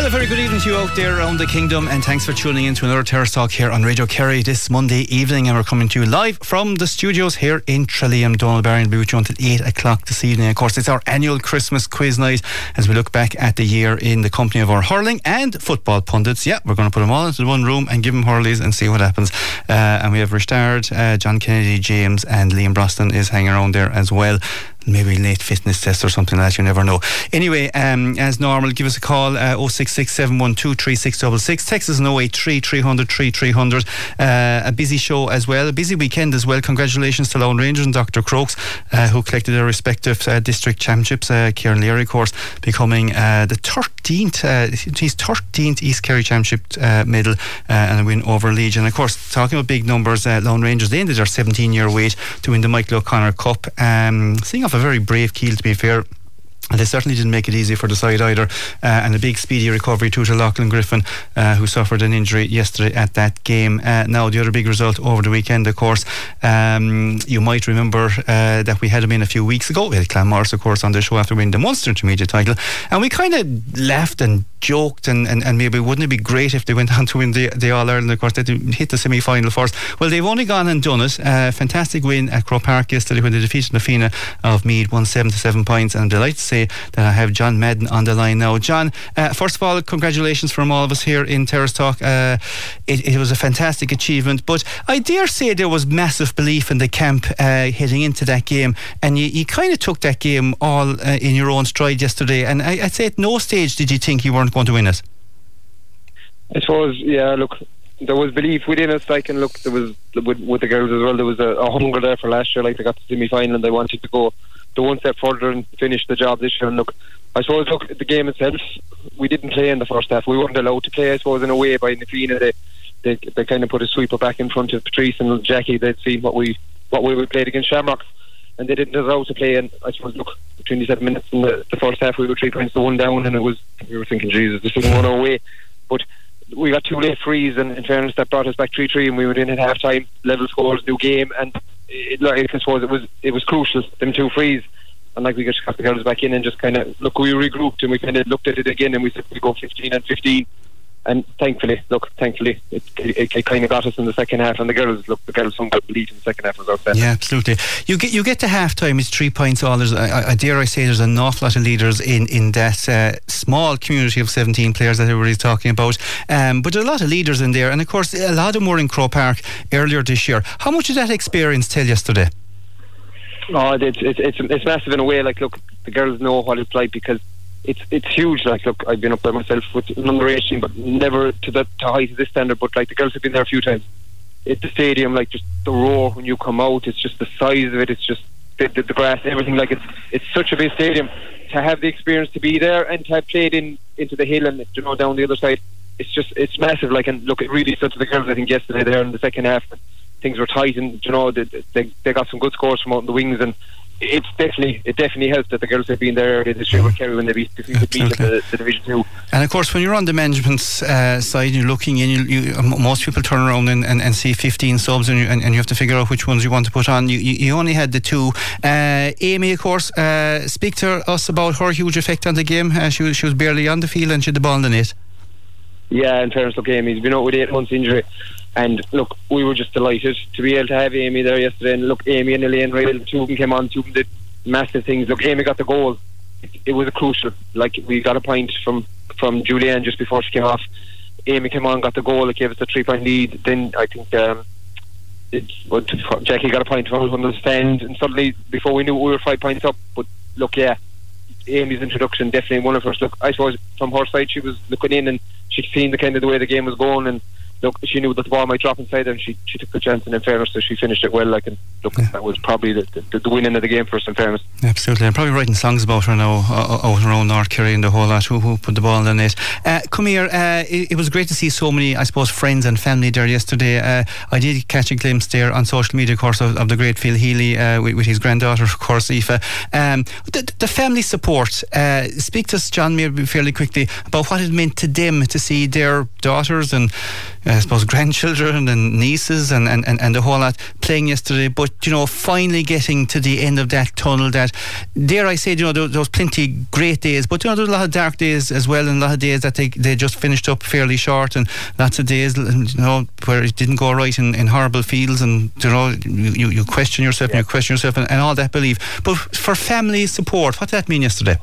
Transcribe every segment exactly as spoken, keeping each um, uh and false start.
Well, a very good evening to you out there around the kingdom, and thanks for tuning in to another Terrace Talk here on Radio Kerry this Monday evening. And we're coming to you live from the studios here in Trillium. Donald Barry will be with you until eight o'clock this evening. Of course, it's our annual Christmas quiz night as we look back at the year in the company of our hurling and football pundits. Yeah, we're going to put them all into one room and give them hurleys and see what happens. Uh, and we have Richard, uh, John Kennedy, James, and Liam Brosnan is hanging around there as well. Maybe late fitness test or something like that, you never know. Anyway, um, as normal, give us a call, uh, oh six six, seven one two, three six six six. Text us on oh eight three, three hundred, three hundred. Uh, a busy show as well, a busy weekend as well. Congratulations to Lone Rangers and Doctor Crokes, uh, who collected their respective uh, district championships. Uh, Kieran Leary, of course, becoming uh, the thirteenth, uh, his thirteenth East Kerry Championship uh, medal uh, and a win over Legion. And of course, talking about big numbers, uh, Lone Rangers, they ended their seventeen year wait to win the Michael O'Connor Cup. Um, seeing off a very brave Kiel, to be fair. And they certainly didn't make it easy for the side either. Uh, and a big speedy recovery too to Lachlan Griffin, uh, who suffered an injury yesterday at that game. Uh, now, the other big result over the weekend, of course, um, you might remember uh, that we had him in a few weeks ago. We had Clanmorris, of course, on the show after winning the Munster Intermediate title. And we kind of laughed and joked and, and, and maybe wouldn't it be great if they went on to win the, the All-Ireland. Of course, they hit the semi-final first. Well, they've only gone and done it. Uh, fantastic win at Croke Park yesterday when they defeated Na Fianna of Meath, won seven to seven points. And I'm delighted to say that I have John Madden on the line now. John, uh, first of all, congratulations from all of us here in Terrace Talk. Uh, it, it was a fantastic achievement, but I dare say there was massive belief in the camp uh, heading into that game, and you, you kind of took that game all uh, in your own stride yesterday. And I, I'd say at no stage did you think you weren't going to win it. I suppose, yeah, look, there was belief within us, like, and look, there was, with, with the girls as well, there was a, a hunger there for last year, like, they got to the semi-final and they wanted to go the one step further and finish the job this year. And look, I suppose, look, the game itself, we didn't play in the first half. We weren't allowed to play, I suppose, in a way by Na Fianna. They, they, they kind of put a sweeper back in front of Patrice and Jackie. They'd seen what we what we would played against Shamrock, and they didn't allow to play. And I suppose, look, twenty-seven minutes in the, the first half, we were three points to one down, and it was, we were thinking, Jesus, this isn't going our way. But we got two late frees, and in fairness, that brought us back three three, and we were in at half time, level scores, new game, and it, like, I suppose it was it was crucial, them two frees. And like, we just got the girls back in and just kind of, look, we regrouped and we kind of looked at it again and we said we go fifteen and fifteen. And thankfully, look, thankfully, it, it, it kind of got us in the second half. And the girls, look, the girls some got belief in the second half was outstanding. Yeah, absolutely. You get you get to half time, it's three points all. There's, I, I dare I say, there's an awful lot of leaders in, in that uh, small community of seventeen players that everybody's talking about. Um, but there are a lot of leaders in there. And of course, a lot of them were in Croke Park earlier this year. How much did that experience tell yesterday? Oh, it's it's it's it's massive in a way. Like, look, the girls know what it's like because it's it's huge. Like, look, I've been up there myself with an under eighteen, but never to the to height of this standard. But like, the girls have been there a few times. It's the stadium, like, just the roar when you come out. It's just the size of it. It's just the, the, the grass, everything. Like, it's it's such a big stadium. To have the experience to be there and to have played in into the hill and, you know, down the other side, it's just it's massive. Like, and look, it really stood to the girls, I think, yesterday there in the second half. Things were tight, and, you know, they, they they got some good scores from out in the wings, and it's definitely it definitely helped that the girls have been there this year with Kerry when they beat, beat the, the Division Two. And of course, when you're on the management uh, side, you're looking in. You, you, most people turn around and, and, and see fifteen subs, and you, and, and you have to figure out which ones you want to put on. You you, you only had the two. Uh, Amy, of course, uh, speak to us about her huge effect on the game. Uh, she was she was barely on the field and she had the ball in the net. Yeah, in fairness, look, Amy's been out with eight months injury. And look, we were just delighted to be able to have Amy there yesterday. And look, Amy and Elaine Ryle, the two of them came on, two of them did massive things. Look, Amy got the goal. It, it was a crucial. Like, we got a point from, from Julianne just before she came off. Amy came on, got the goal. It gave us a three point lead. Then I think um, it, well, Jackie got a point from the stand. And suddenly, before we knew it, we were five points up. But look, yeah, Amy's introduction, definitely one of us. Look, I suppose from her side, she was looking in and she'd seen the kind of the way the game was going, and look, she knew that the ball might drop inside her, and she, she took the chance, and in fairness, so she finished it well. Like, and look, yeah. That was probably the, the, the winning of the game for us, in fairness. Absolutely. I'm probably writing songs about her now uh, out around North Kerry and the whole lot, who, who put the ball in the net. Uh, come here, uh, it, it was great to see so many, I suppose, friends and family there yesterday. Uh, I did catch a glimpse there on social media, of course, of, of the great Phil Healy uh, with, with his granddaughter, of course, Aoife. Um, the, the family support, uh, speak to us, John, maybe fairly quickly, about what it meant to them to see their daughters and I suppose, grandchildren and nieces and, and, and, and the whole lot playing yesterday. But, you know, finally getting to the end of that tunnel that, dare I say, you know, there, there was plenty great days, but, you know, there was a lot of dark days as well, and a lot of days that they, they just finished up fairly short, and lots of days, you know, where it didn't go right in, in horrible fields, and, you know, you, you question yourself yeah. and you question yourself and, and all that belief. But for family support, what did that mean yesterday?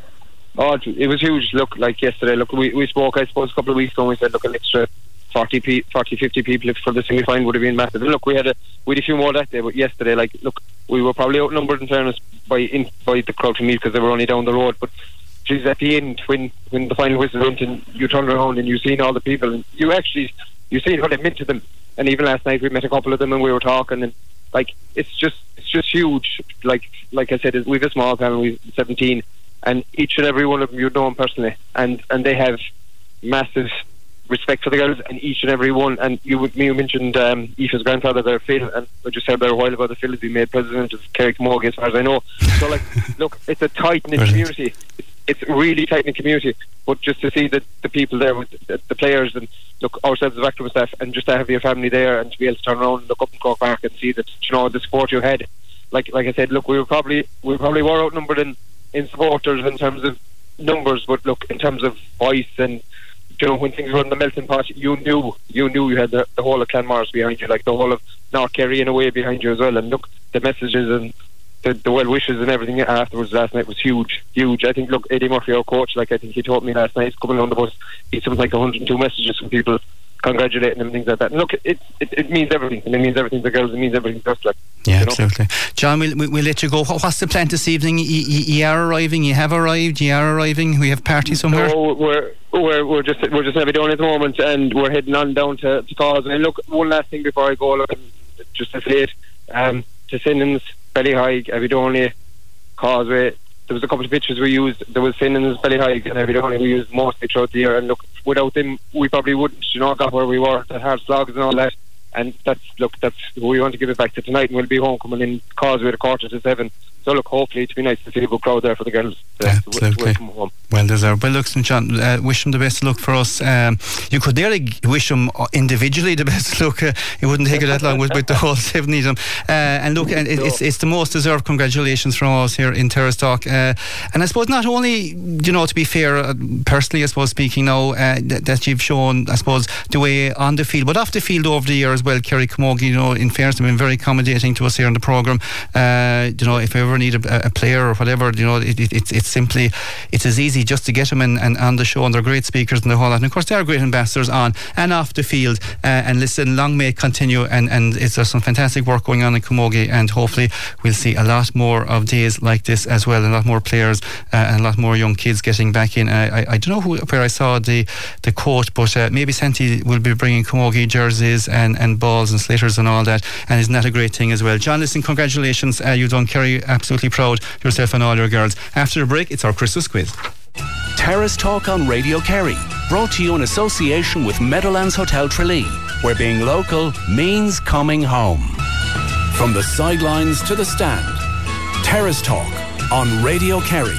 Oh, it was huge. Look, like yesterday, look, we, we spoke, I suppose, a couple of weeks ago, and we said, look, an extra forty, fifty people for the semi-final would have been massive. And look, we had a we had a few more that day, but yesterday, like, look, we were probably outnumbered in fairness by in, by the crowd to meet, because they were only down the road. But geez, at the end, when when the final whistle went and you turned around and you seen all the people, and you actually you seen what it meant to them. And even last night, we met a couple of them and we were talking, and like, it's just it's just huge. Like like I said, we have a small family, we've seventeen, and each and every one of them you know them personally, and and they have massive respect for the girls, and each and every one. And you you mentioned um, Aoife's grandfather there, Phil, and I just said there a while ago that Phil has been made president of Kerry Camogie, as far as I know. So, like, look, it's a tight knit community. It's, it's a really tight knit community. But just to see the, the people there with the, the players, and look, ourselves as backroom staff, and just to have your family there, and to be able to turn around and look up in Cork Park and see that, you know, the support you had. Like like I said, look, we were probably we probably were outnumbered in, in supporters in terms of numbers, but look, in terms of voice, and, you know, when things were in the melting pot, you knew you knew you had the, the whole of Clanmars behind you, like the whole of North Kerry in a way behind you as well. And look, the messages and the, the well wishes and everything afterwards last night was huge, huge. I think, look, Eddie Murphy, our coach, like, I think he told me last night, coming on the bus, he something like one hundred and two messages from people congratulating and things like that. And look, it, it it means everything, and it means everything to the girls, it means everything to us, like. Yeah, you know? absolutely. John, we'll, we'll let you go. What's the plan this evening? You, you, you are arriving, you have arrived, you are arriving, we have party somewhere? No, we're we're we're just we're just heavy down at the moment, and we're heading on down to, to Causeway. And look, one last thing before I go, look, just to say it, um, to Sinnans, Ballyhigh, Abbeydoney, Causeway. There was a couple of pitches we used. There was Sinnans, Ballyhigh, and Abbeydoney we used mostly throughout the year. And look, without them, we probably wouldn't, you know, got where we were, the hard slogs and all that. And that's, look, that's who we want to give it back to tonight, and we'll be home coming in Causeway at a quarter to seven. So look, hopefully it'll be nice to see a good crowd there for the girls. Uh, Absolutely. To home. Well deserved. Well, look, Saint John, uh, wish them the best of luck for us. Um, you could nearly wish them individually the best of luck. Uh, it wouldn't take you that long with, with the whole seven of them. Uh, and look, and it, it's, it's the most deserved congratulations from us here in Terrastock. Uh, and I suppose not only, you know, to be fair, uh, personally, I suppose speaking now, uh, that, that you've shown, I suppose, the way on the field, but off the field over the year as well. Kerry Camogie, you know, in fairness, have been very accommodating to us here on the programme. Uh, you know, if we ever need a, a player or whatever, you know, it, it, it's, it's simply, it's as easy just to get them in, and on the show, and they're great speakers and the whole lot. And of course, they are great ambassadors on and off the field. Uh, and listen, long may it continue. And, and it's, there's some fantastic work going on in Camogie, and hopefully we'll see a lot more of days like this as well, and a lot more players uh, and a lot more young kids getting back in. Uh, I, I don't know who, where I saw the, the quote, but uh, maybe Santi will be bringing Camogie jerseys and, and balls and slitters and all that. And isn't that a great thing as well? John, listen, congratulations. Uh, you've done Kerry absolutely proud, yourself and all your girls. After the break, it's our Christmas quiz. Terrace Talk on Radio Kerry, brought to you in association with Meadowlands Hotel Tralee, where being local means coming home. From the sidelines to the stand, Terrace Talk on Radio Kerry.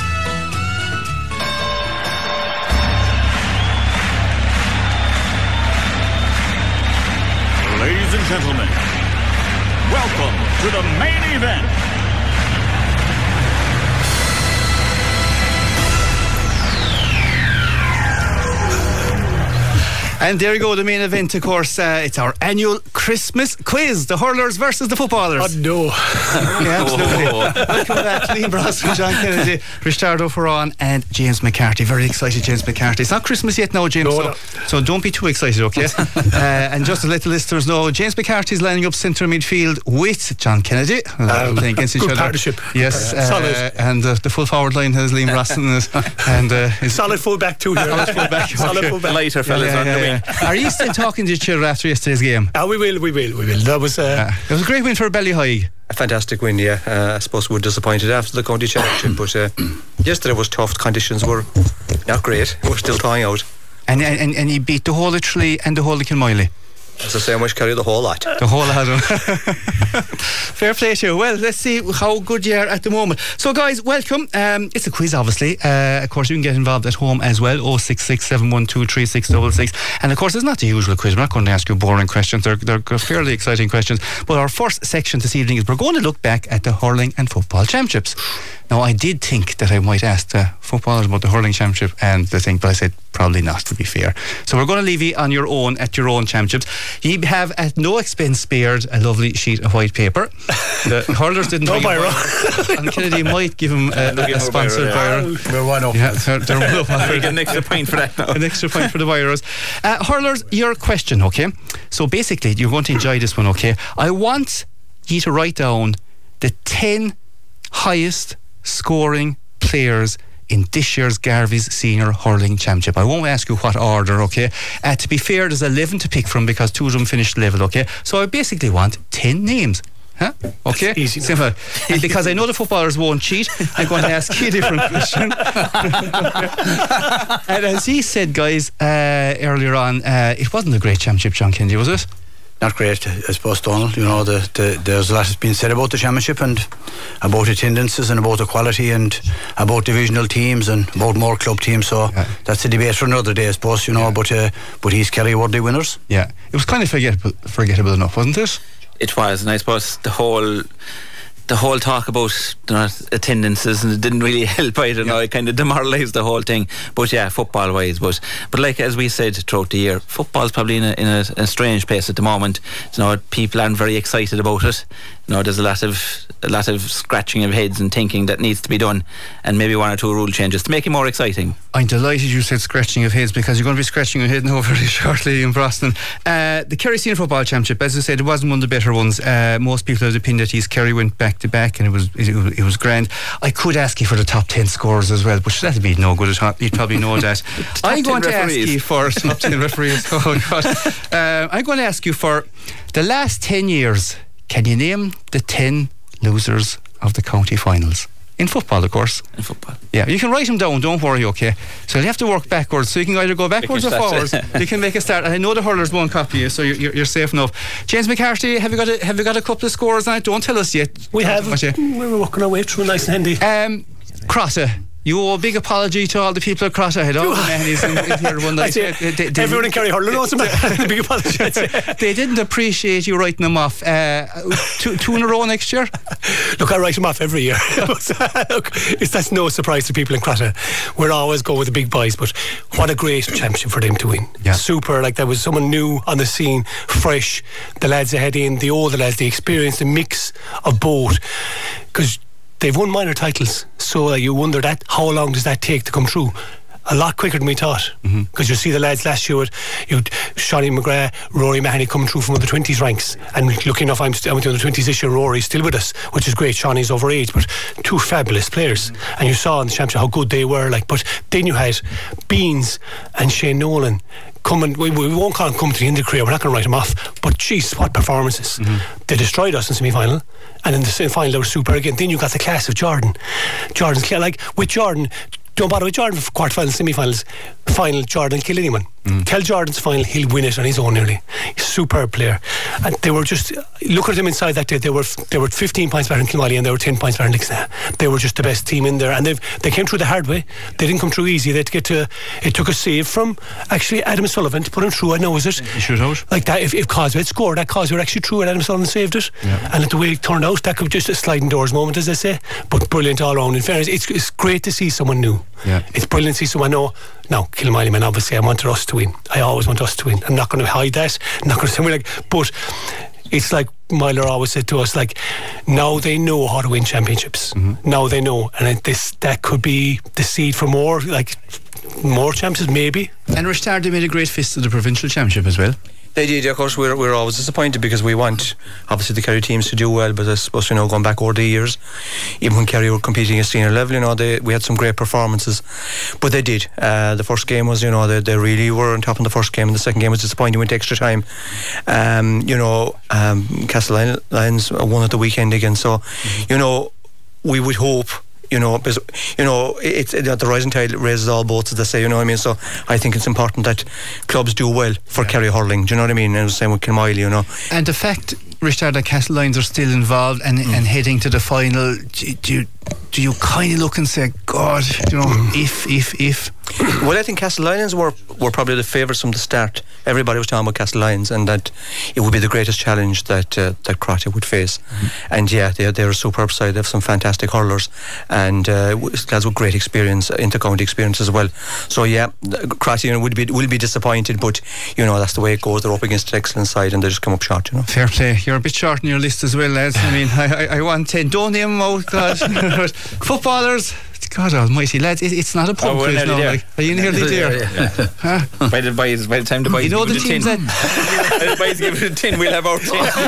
Ladies and gentlemen, welcome to the main event. And there you go, the main event, of course. Uh, it's our annual Christmas quiz, the hurlers versus the footballers. Oh no. Yeah, absolutely. Welcome back, Liam Brosnan, John Kennedy, Richard O'Ferran and James McCarthy. Very excited, James McCarthy. It's not Christmas yet now, James, no, so, no. so don't be too excited, okay? uh, and just to let the listeners know, James McCarthy is lining up centre midfield with John Kennedy. Um, playing against each good other. partnership. Yes, uh, uh, solid. And uh, the full forward line has Liam Brosnan. and uh, solid full back too here. Solid full back. Solid full back. Lighter fellas yeah, yeah, on yeah, the yeah. wing. Are you still talking to each other after yesterday's game? Uh, we will, we will, we will. That was, uh, uh, it was a great win for Ballyhigh. A fantastic win, yeah. Uh, I suppose we were disappointed after the county championship, but uh, yesterday was tough. Conditions were not great. We're still trying out. And and and he beat the whole of Tralee and the whole of Kilmiley. As I say, I wish Kerry the whole lot. The whole lot of fair play to you. Well, let's see how good you are at the moment. So guys, welcome. Um, it's a quiz obviously. Uh, of course you can get involved at home as well. oh six six, seven one two, three six six six. And of course it's not the usual quiz. We're not going to ask you boring questions. They're, they're fairly exciting questions. But our first section this evening is we're going to look back at the hurling and football championships. Now I did think that I might ask the footballers about the hurling championship and the thing, but I said probably not, to be fair. So we're going to leave you on your own at your own championships. You have at no expense spared a lovely sheet of white paper. The hurlers didn't No bring biro. and Kennedy might give him a, a, a sponsored biro. We're one up. Yeah, they're, they're one up. I get an extra point for that now. An extra point for the virus. Uh, hurlers, your question, okay? So basically, you're going to enjoy this one, okay? I want you to write down the ten highest scoring players in this year's Garvey's Senior Hurling Championship. I won't ask you what order, okay? Uh, to be fair, there's eleven to pick from because two of them finished level, okay? So I basically want ten names. Huh? Okay? That's easy Simple. Because I know the footballers won't cheat, I'm going to ask you a different question. And as he said, guys, uh, earlier on, uh, it wasn't a great championship, John Kennedy, was it? Not great, I suppose, Donald. You know, the, the, there's a lot that's been said about the championship and about attendances and about the quality and about divisional teams and about more club teams. So yeah. That's a debate for another day, I suppose. You know, yeah. but uh, but he's Kerry worthy winners. Yeah, it was kind of forgettable, forgettable enough, wasn't it? It was, and I suppose the whole the whole talk about you know, attendances and it didn't really help either. Yeah. Now it kind of demoralised the whole thing. But yeah, football wise, but but like as we said throughout the year, football's probably in a, in a, a strange place at the moment. You know, people aren't very excited about it. You know, there's a lot of a lot of scratching of heads and thinking that needs to be done, and maybe one or two rule changes to make it more exciting. I'm delighted you said scratching of heads because you're going to be scratching your head now very shortly in Brosnan. Uh, the Kerry Senior Football Championship, as I said, it wasn't one of the better ones. Uh, most people have the opinion that Kerry went back to back and it was it, was it was grand. I could ask you for the top ten scores as well, but that'd be no good at all. You'd probably know that. I'm going to ask you for top ten referees. Oh God! Uh, I'm going to ask you for the last ten years. Can you name the ten losers of the county finals? In football, of course. In football. Yeah, you can write them down, don't worry, okay? So you have to work backwards, so you can either go backwards or forwards. You can make a start. And I know the hurlers won't copy you, so you're, you're safe enough. James McCarthy, have you got a, have you got a couple of scores on it? Don't tell us yet. We have. We're working our way through nice and handy. Um, Crotta. You owe a big apology to all the people at Crotta. I had all the Mahoney's in, in here one night. Say, they, they, everyone in Kerry Hurling knows about a big apology. They didn't appreciate you writing them off. Uh, two, two in a row next year? Look, I write them off every year. but, uh, look, it's, that's no surprise to people in Crotta. We're always go with the big boys, but what a great championship for them to win. Yeah. Super, like there was someone new on the scene, fresh. The lads ahead in, the older lads, the experience, the mix of both. Because they've won minor titles, so uh, you wonder that how long does that take to come through? A lot quicker than we thought, because mm-hmm. you see the lads last year with you, Shawny McGrath, Rory Mahoney coming through from under twenties ranks, and lucky enough I'm, st- I'm with the under twenties this year. Rory's still with us, which is great. Shawny's over age, but two fabulous players, mm-hmm. and you saw in the championship how good they were. Like, but then you had Beans and Shane Nolan. Coming, we, we won't call them coming to the end of the career. We're not going to write them off. But jeez, what performances! Mm-hmm. They destroyed us in semi-final, and in the semi-final they were super again. Then you got the class of Jordan. Jordan's like with Jordan. Don't bother with Jordan for quarterfinals, semi-finals. Final, Jordan will kill anyone. Mm. Tell Jordan's final, he'll win it on his own nearly. He's a superb player. And they were just, look at them inside that day, they were they were fifteen points better than Kilmallie and they were ten points better than Dixon. They were just the best team in there, and they've they came through the hard way. They didn't come through easy. They had to get to, it took a save from actually Adam Sullivan to put him through. I know, is it? He should out. Like that, if, if Causeway had scored, that Causeway were actually through and Adam Sullivan saved it. Yeah. And the way it turned out, that could be just a sliding doors moment, as they say. But brilliant all round. In fairness, it's, it's great to see someone new. Yeah. It's brilliant to see someone know. Now, Kilmallie, man, obviously I wanted us to win. I always want us to win. I'm not going to hide that. I'm not going to say like, but it's like Myler always said to us, like, now they know how to win championships. Mm-hmm. Now they know, and this that could be the seed for more, like more championships, maybe. And Rishtar, they made a great fist of the provincial championship as well. They did, of course. We're, we're always disappointed because we want obviously the Kerry teams to do well, but I suppose, you know, going back over the years, even when Kerry were competing at senior level, you know, they, we had some great performances, but they did. Uh, the first game was, you know, they, they really were on top in the first game, and the second game was disappointing, went to extra time. Um, you know, um, Castle Lions won at the weekend again, so mm-hmm. you know, we would hope you know, because, you know, it's it, the rising tide raises all boats, as they say, you know what I mean? So I think it's important that clubs do well for yeah. Kerry hurling, do you know what I mean? And the same with Kilmiley, you know. And the fact, Richard, that Castlelyons are still involved and, mm. and heading to the final, do, do you, do you kind of look and say, God, you know, mm. if, if, if... Well, I think Castlelyons were, were probably the favourites from the start. Everybody was talking about Castlelyons and that it would be the greatest challenge that uh, that Croatia would face. Mm-hmm. And yeah, they're, they're a superb side. They have some fantastic hurlers and uh, lads with great experience, inter-county experience as well. So yeah, Croatia, you know, would be will be disappointed, but you know, that's the way it goes. They're up against an excellent side and they just come up short, you know. Fair play. You're a bit short in your list as well, lads. I mean, I, I, I want ten. Don't name them out, God. Footballers. God almighty, lads, it, it's not a pub oh, quiz now. Like, are you nearly there? Yeah, yeah. Huh? By, the, by, by the time the boys you know give the it a ten, the boys give it a ten, we'll have our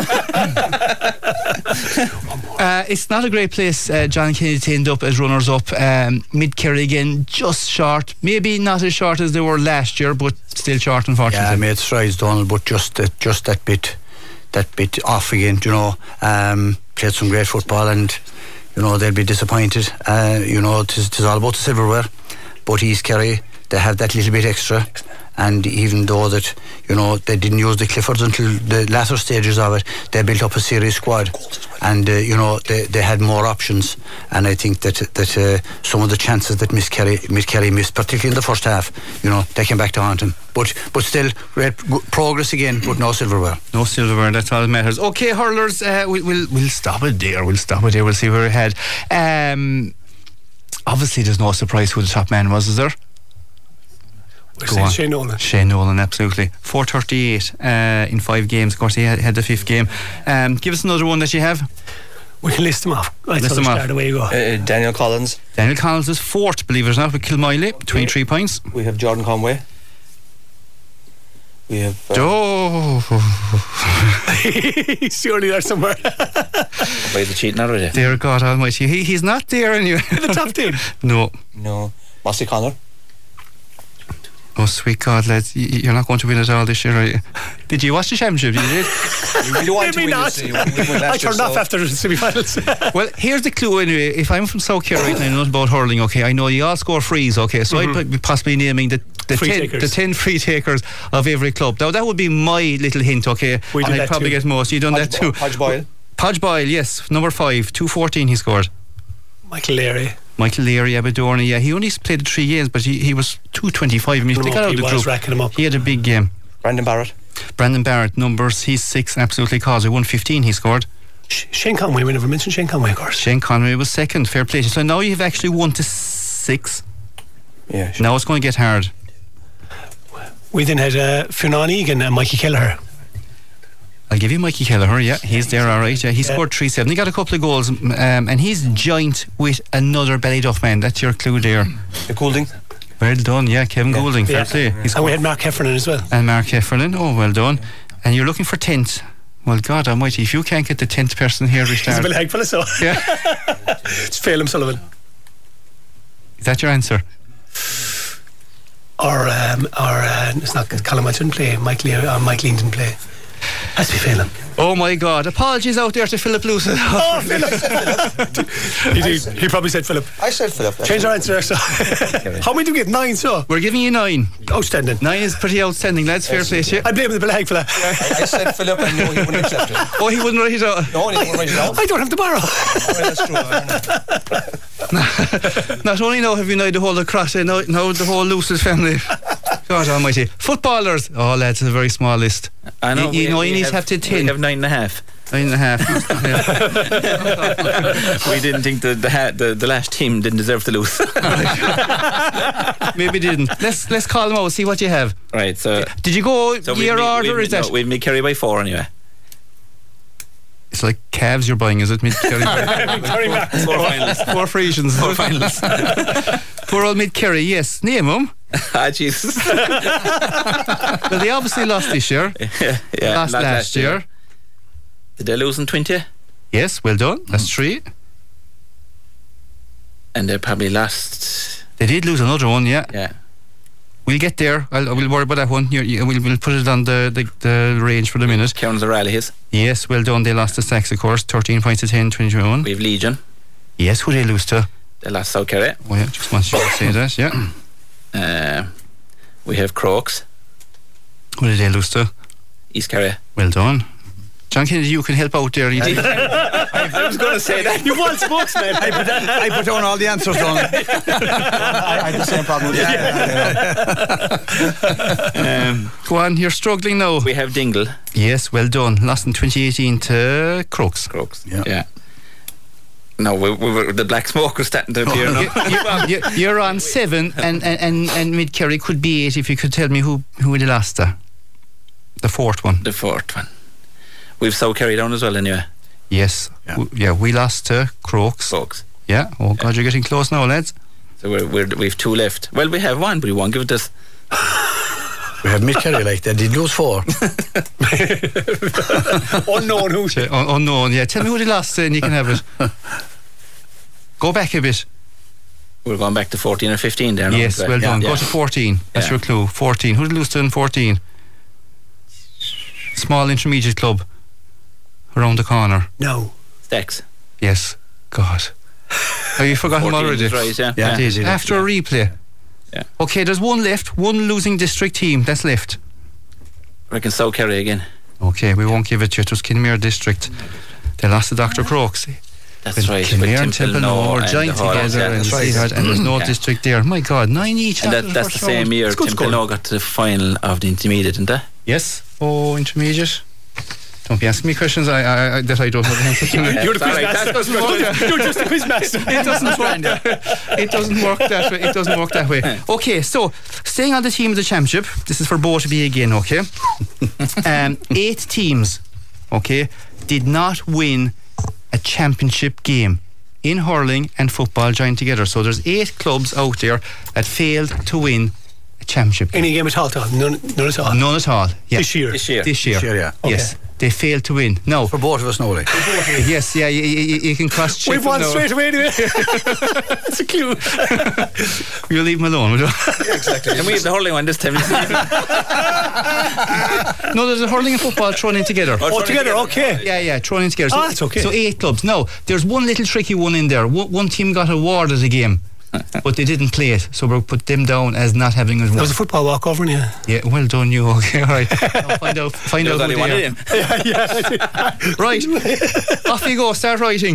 ten. uh, it's not a great place. uh, John Kennedy to end up as runners up. um, Mid Kerry again, just short. Maybe not as short as they were last year, but still short, unfortunately. Yeah, made strides, Donald, but just that, just that bit that bit off again, you know. Um, played some great football and you know, they'll be disappointed. Uh, you know, it's all about the silverware. But East Kerry, they have that little bit extra. And even though that, you know, they didn't use the Cliffords until the latter stages of it, they built up a serious squad. And, uh, you know, they, they had more options. And I think that that uh, some of the chances that Miss Kerry, Miss Kerry missed, particularly in the first half, you know, they came back to haunt them. But, but still, great progress again, but no silverware. No silverware, that's all that matters. Okay, hurlers, uh, we'll, we'll, we'll stop it there. We'll stop it there. We'll see where we're head. Um, obviously, there's no surprise who the top man was, is there? We're saying Shane Nolan. Shane Nolan, absolutely. four thirty-eight uh, in five games. Of course, he had, had the fifth game. Um, give us another one that you have. We can list them off. Right, list so them off. Start away you go. Uh, Daniel Collins. Daniel Collins is fourth, believe it or not, with Kilmiley, twenty-three points. We have Jordan Conway. We have. Uh, oh. He's surely there somewhere. By the cheating already. Dear God Almighty, he, he's not there anyway. In the top team. No. No. Mossy Connor. Oh, sweet God, lads, you're not going to win it all this year, are you? Did you watch the championship? You did? We don't want Maybe to win not. this, you know, we win I turned year, off so. after the semi-finals. Well, here's the clue anyway. If I'm from South Kerry and I know about hurling, okay, I know you all score frees, okay, so mm-hmm. I'd be possibly naming the the free ten, takers. the ten free takers of every club. Now, that would be my little hint, okay? We and did I'd that probably too. get most. You done Podge that too. Podge Boyle. Podge Boyle, yes, number five, two fourteen he scored. Michael Leary. Michael Leary, Aberdorny, yeah, he only played the three games, but he, he was two twenty-five. I mean, if they got out he of the was group, racking him up. he had a big game. Brandon Barrett. Brandon Barrett, numbers, he's six, absolutely cause. one fifteen he scored. Sh- Shane Conway, we never mentioned Shane Conway, of course. Shane Conway was second, fair play. So now you've actually won to six. Yeah, sure. Now it's going to get hard. We then had uh, Fionn Egan and Mikey Kelleher. I'll give you Mikey Kelleher, yeah, he's there, all right. Yeah, he yeah. scored three seven. He got a couple of goals, um, and he's joint with another Ballyduff man. That's your clue there. The Goulding. Well done, yeah, Kevin yeah. Goulding, fair yeah. play. Yeah. And we had Mark Heffernan as well. And Mark Heffernan, oh, well done. And you're looking for tenth. Well, God almighty, if you can't get the tenth person here, Rich He's a bit hagful, so. Yeah. It's Phelim Sullivan. Is that your answer? Or, um, or uh, it's not Colin Watson play, Mike Lear, or Mike Lean didn't play. Has to be Phelim. Oh my God, apologies out there to Philip Lewis. Oh, Philip. he, did. he probably said Philip. I said Philip. Change our answer. So. How many do we get? Nine, so? We're giving you nine. Outstanding. Nine is pretty outstanding, lads. Fair play to you. I blame the Bilhag for that. I, I said Philip and no, he wouldn't accept it. Oh, he wouldn't write it out? No, he wouldn't write it out. I don't have to borrow. Oh, that's true. Not only now have you known the whole of Crossy, now, now the whole Lewis family. God almighty. Footballers. Oh, lads, it's a very small list. I know. You, you we, know, we you need have, to have to ten. We have nine and a half. Nine and a half. We didn't think the the, ha- the the last team didn't deserve to lose. Maybe didn't. Let's let's call them out. See what you have. Right. So did you go so year we'd, order? We'd, is that? No, we'd make Kerry by four anyway. It's like calves you're buying, is it? Mid Kerry. Four finalists. Four Frisians. Four finalists. Poor old Mid Kerry. Yes, name them. Ah, Jesus. Well, they obviously lost this year. Yeah, yeah. Lost last, last year. year. Did they lose in twenty? Yes, well done. That's mm. three. And they probably lost. They did lose another one, yeah. Yeah. We'll get there. I'll, we'll worry about that one. You're, you, we'll, we'll put it on the, the, the range for the minute. Cairns O'Reilly his. Yes, well done. They lost to Sacks, of course. thirteen points to ten, twenty-one. We have Legion. Yes, who they lose to? They lost South Kerry. Oh yeah, just want you to say that. Yeah. Uh, we have Crokes. Who did they lose to? East Kerry. Well done. John Kennedy, you can help out there. You did. I was going to say that. You want spokesman. I put, that, I put down all the answers on. I had the same problem with that. Yeah. um, go on, you're struggling now. We have Dingle. Yes, well done. Lost in twenty eighteen to Crokes. Crokes. Yeah. yeah. No, we, we were, the black smoke was starting to appear. Oh, you, you, you're on seven, and and, and, and Mid Kerry could be eight if you could tell me who who they lost to. The fourth one. The fourth one. We've South Kerry down as well, anyway. Yes. Yeah, w- yeah we lost to Crokes. Crokes. Yeah. Oh God, you're getting close now, lads. So we're, we're we've two left. Well, we have one, but we won't give it this. We have Mid Kerry like that. Did lose four. Unknown who. Yeah, un- unknown. Yeah. Tell me who they lost to, and you can have it. Go back a bit. We're going back to fourteen or fifteen there. No? Yes. Well yeah. done. Yeah. Go to fourteen. That's Yeah. your clue. Fourteen. Who did they lose to in fourteen? Small intermediate club around the corner. No. Stacks. Yes. God. Have you forgotten them already? is right, yeah. Yeah, It is. After a replay. Yeah. Okay, there's one left. One losing district team that's left. I reckon South Kerry again. Okay, we won't give it to you. It was Kinmare District. They lost to Doctor Crokes. That's When right. Kinmare With and Templemoor and joined the Hall, together yeah, and, that's right. Sweetheart, and there's no Yeah. district there. My God, nine each. And after that, that's the first same round. year It's good Timperlow score. got to the final of the intermediate, didn't they? Yes. Oh, intermediate. Don't be asking me questions I, I, I, that I don't have the answer to. You're the Sorry, quiz that master. doesn't work. You're just the quiz master. It doesn't work. It doesn't work that way. It doesn't work that way. Okay, so staying on the team of the championship. This is for Bo to be again. Okay, um, eight teams. Okay, did not win a championship game in hurling and football joined together. So there's eight clubs out there that failed to win a championship game. Any game at all, Tom? None, none at all. None at all. Yeah. This year. This year. This year. This year, yeah. Yes. They failed to win. No. For both of us, no, like. Yes, yeah, you, you, you can cross check. We've won straight away anyway. That's a clue. You'll leave them alone, will you? Exactly. And we have the hurling one this time. No, there's a hurling and football thrown in together. All together, okay. Yeah, yeah, thrown in together. So, Oh, that's okay. So eight clubs. No, there's one little tricky one in there. One, one team got awarded a game, but they didn't play it. So we'll put them down as not having a There won. was a football walkover in here. Yeah, well done, you. Okay, all right. Now find out, find There out was who only they one are. of them. Right, off you go. Start writing.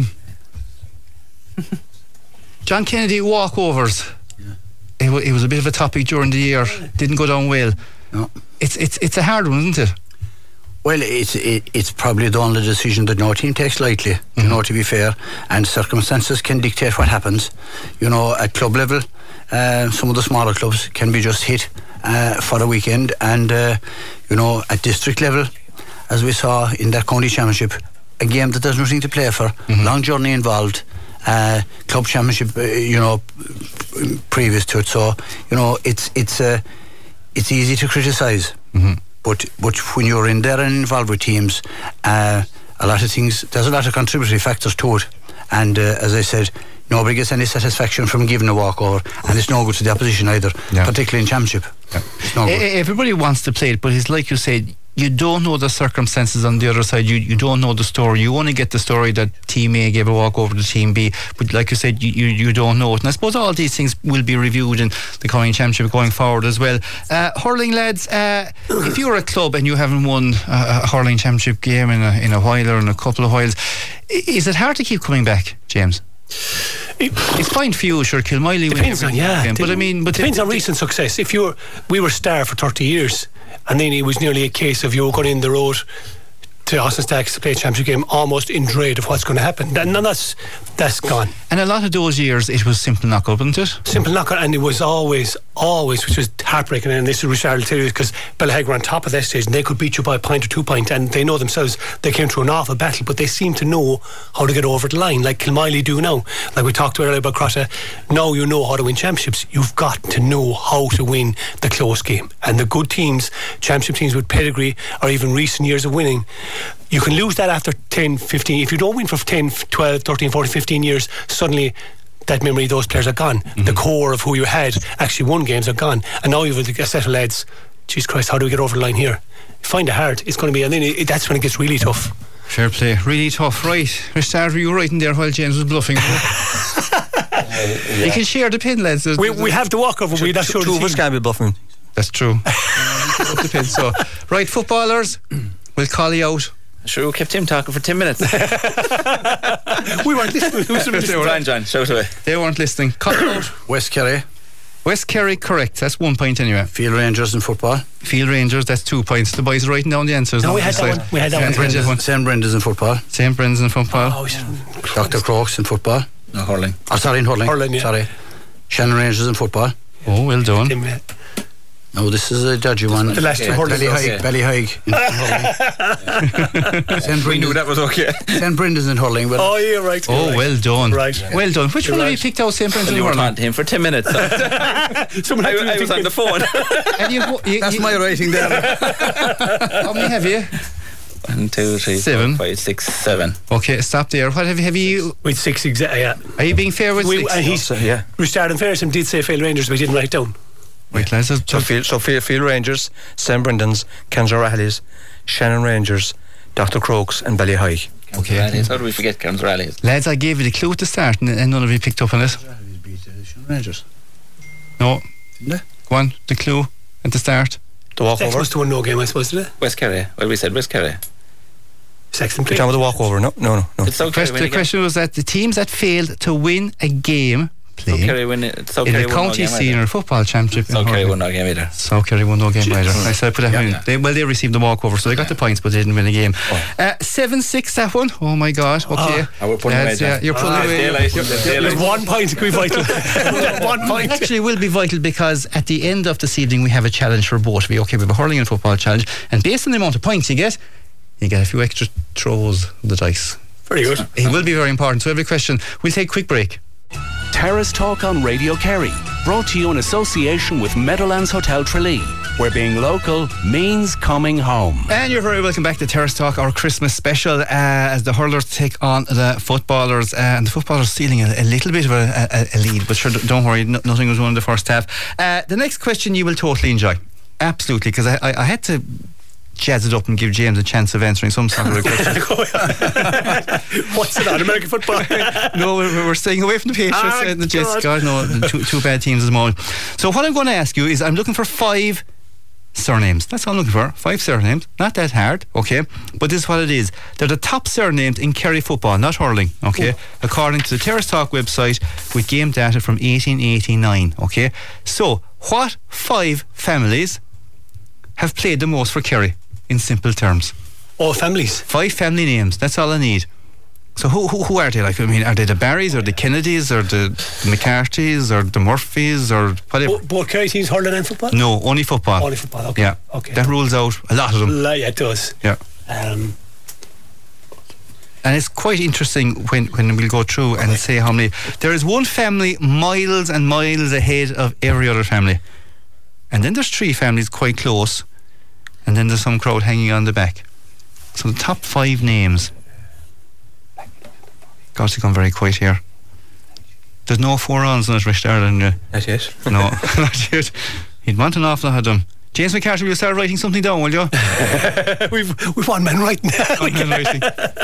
John Kennedy walkovers. It, w- it was a bit of a topic during the year. Didn't go down well. No. It's it's it's a hard one, isn't it? Well, it's it, it's probably the only decision that no team takes lightly, mm-hmm. you know, to be fair, and circumstances can dictate what happens. You know, at club level, uh, some of the smaller clubs can be just hit uh, for a weekend, and uh, you know, at district level, as we saw in that county championship, a game that there's nothing to play for, mm-hmm. long journey involved, uh, club championship, uh, you know, previous to it. So, you know, it's it's uh, it's easy to criticise. Mm-hmm. But but when you're in there and involved with teams, uh, a lot of things, there's a lot of contributory factors to it. And uh, as I said, nobody gets any satisfaction from giving a walkover, and it's no good to the opposition either, Yeah. particularly in championship. Yeah. It's no good. Everybody wants to play it, but it's like you said, you don't know the circumstances on the other side. You you don't know the story. You only get the story that team A gave a walk over to team B, but like you said, you, you, you don't know it. And I suppose all these things will be reviewed in the coming championship going forward as well. Uh, hurling lads, uh, if you're a club and you haven't won a, a hurling championship game in a, in a while or in a couple of whiles, is it hard to keep coming back, James? It, It's fine for you, sure. Kilmiley depends on, yeah. again, but I mean, but depends the, on recent success. If you're, we were star for thirty years, and then it was nearly a case of you were going in the road to Austin Stacks to play a championship game, almost in dread of what's going to happen. Then that's that's gone. And a lot of those years, it was simple knock up, wasn't it? Simple knockout, and it was always, always, which was heartbreaking. And this is Richard will tell you, because Bellagher were on top of that stage, and they could beat you by a point or two point, and they know themselves they came through an awful battle, but they seem to know how to get over the line, like Kilmiley do now. Like we talked earlier about Crotta, now you know how to win championships. You've got to know how to win the close game, and the good teams, championship teams with pedigree, or even recent years of winning, you can lose that after ten, fifteen. If you don't win for ten, twelve, thirteen, fourteen, fifteen years, suddenly that memory, those players are gone. Mm-hmm. The core of who you had actually won games are gone, and now you've a set of lads. Jesus Christ, how do we get over the line here? Find it hard. It's going to be, and then it, that's when it gets really tough. Fair play, really tough. Right, Rich Starr, were you writing there while James was bluffing? You can share the pin, lads. We, we have the walkover. We're not sure. Two of us can't be bluffing. That's true. The pin. So, right, footballers, we'll call you out. Sure, we kept him talking for ten minutes. We weren't listening. They weren't, John, shout away. They weren't listening. Call you out. West Kerry. West Kerry, correct. That's one point anyway. Field Rangers in football. Field Rangers, that's two points. The boys are writing down the answers. No, now we had that beside. one. We had that Saint one. Brendan's, Saint Brendan's in football. Saint Brendan's in football. Oh, Doctor Crokes in football. No, hurling. Oh, sorry, in hurling. Hurling, yeah. Sorry. Shannon Rangers in football. Oh, well done. No, this is a dodgy one. The last two hurling. Ballyhig. Ballyhig. Saint We knew that was okay. Saint Brendan's in hurling. Well, Oh, you're right. Oh, you're right. well done. Right. Well done. Which You're one right. have you picked out, Saint Brendan's in You were hurling? talking to him for ten minutes. So. Someone I, had to be I was on thinking. the phone. And you, you, that's you, my writing there. How many have you? One, two, three, Seven. four, five, six, seven. Okay, stop there. What have you? Have you? With six, exactly. Yeah. Are you being fair with We, six? and he's, Yeah. Richard and Fairson did say Field Rangers, but we didn't write it down. Right, lads. that's- So Field, so Field, Field Rangers, Saint Brendan's, Kens O'Reilly's, Shannon Rangers, Doctor Crokes, and Ballyhig. Okay. Rallies. How do we forget Cairns Rallies? Lads, I gave you the clue at the start, and, and none of you picked up on it. Shannon Rangers. No. Didn't they? Go on. The clue at the start. The Next walkover. was to one no game, I suppose, did it? West Kerry. Well, we said West Kerry. Sexton You're played. talking about the walkover? No, no, no. no. It's South Kerry Quest- win the again. question was that the teams that failed to win a game South playing Kerry win it. South in Kerry the won no county game senior either. football championship. in South Kerry hurling. won no game either. South Kerry won no game either. I said put that Yeah, in. yeah. They, well, they received the walkover, so they got the points, but they didn't win a game. Uh, seven six that one. Oh my God. Okay. Oh, we're pulling Lads, away, yeah, John. you're pulling Ah, away. daylight. You're- Daylight. There's one point that could be vital. One point. Actually, will be vital because at the end of this evening we have a challenge for both of you. Okay, we have a hurling and football challenge, and based on the amount of points you get, you get a few extra throws of the dice. Very good. It will be very important. So every question, we'll take a quick break. Terrace Talk on Radio Kerry, brought to you in association with Meadowlands Hotel Tralee, where being local means coming home. And you're very welcome back to Terrace Talk, our Christmas special, uh, as the hurlers take on the footballers. Uh, and the footballers stealing a, a little bit of a, a, a lead, but sure, don't worry, no, nothing was won in the first half. Uh, the next question you will totally enjoy. Absolutely, because I, I, I had to jazz it up and give James a chance of answering some sort of a question. What's it on? American football? No, we're, we're staying away from the Patriots Ah, and the Jets. God, God. no, the two, two bad teams at the moment. So what I'm going to ask you is, I'm looking for five surnames. That's all I'm looking for. Five surnames. Not that hard, okay? But this is what it is. They're the top surnames in Kerry football, not hurling, okay? Ooh. According to the Terrace Talk website with game data from eighteen eighty-nine, okay? So, what five families have played the most for Kerry, in simple terms? All families. Five family names. That's all I need. So who, who who are they? Like, I mean, are they the Barrys or the Kennedys or the McCarthy's or the Murphys or whatever? Bo- both Kerry teams, hurling and football? No, only football. Only football, okay. Yeah. Okay. That rules out a lot of them. La- yeah, it does. Yeah. Um, And it's quite interesting when, when we'll go through and say how many. There is one family miles and miles ahead of every other family. And then there's three families quite close. And then there's some crowd hanging on the back. So the top five names. Got to come very quiet here. There's no four ons on it, Rich Darlin. Uh, Not yet. no, not yet. He'd want an awful lot of them. James McCarthy, will you start writing something down, will you? we've we've one man writing. One man writing.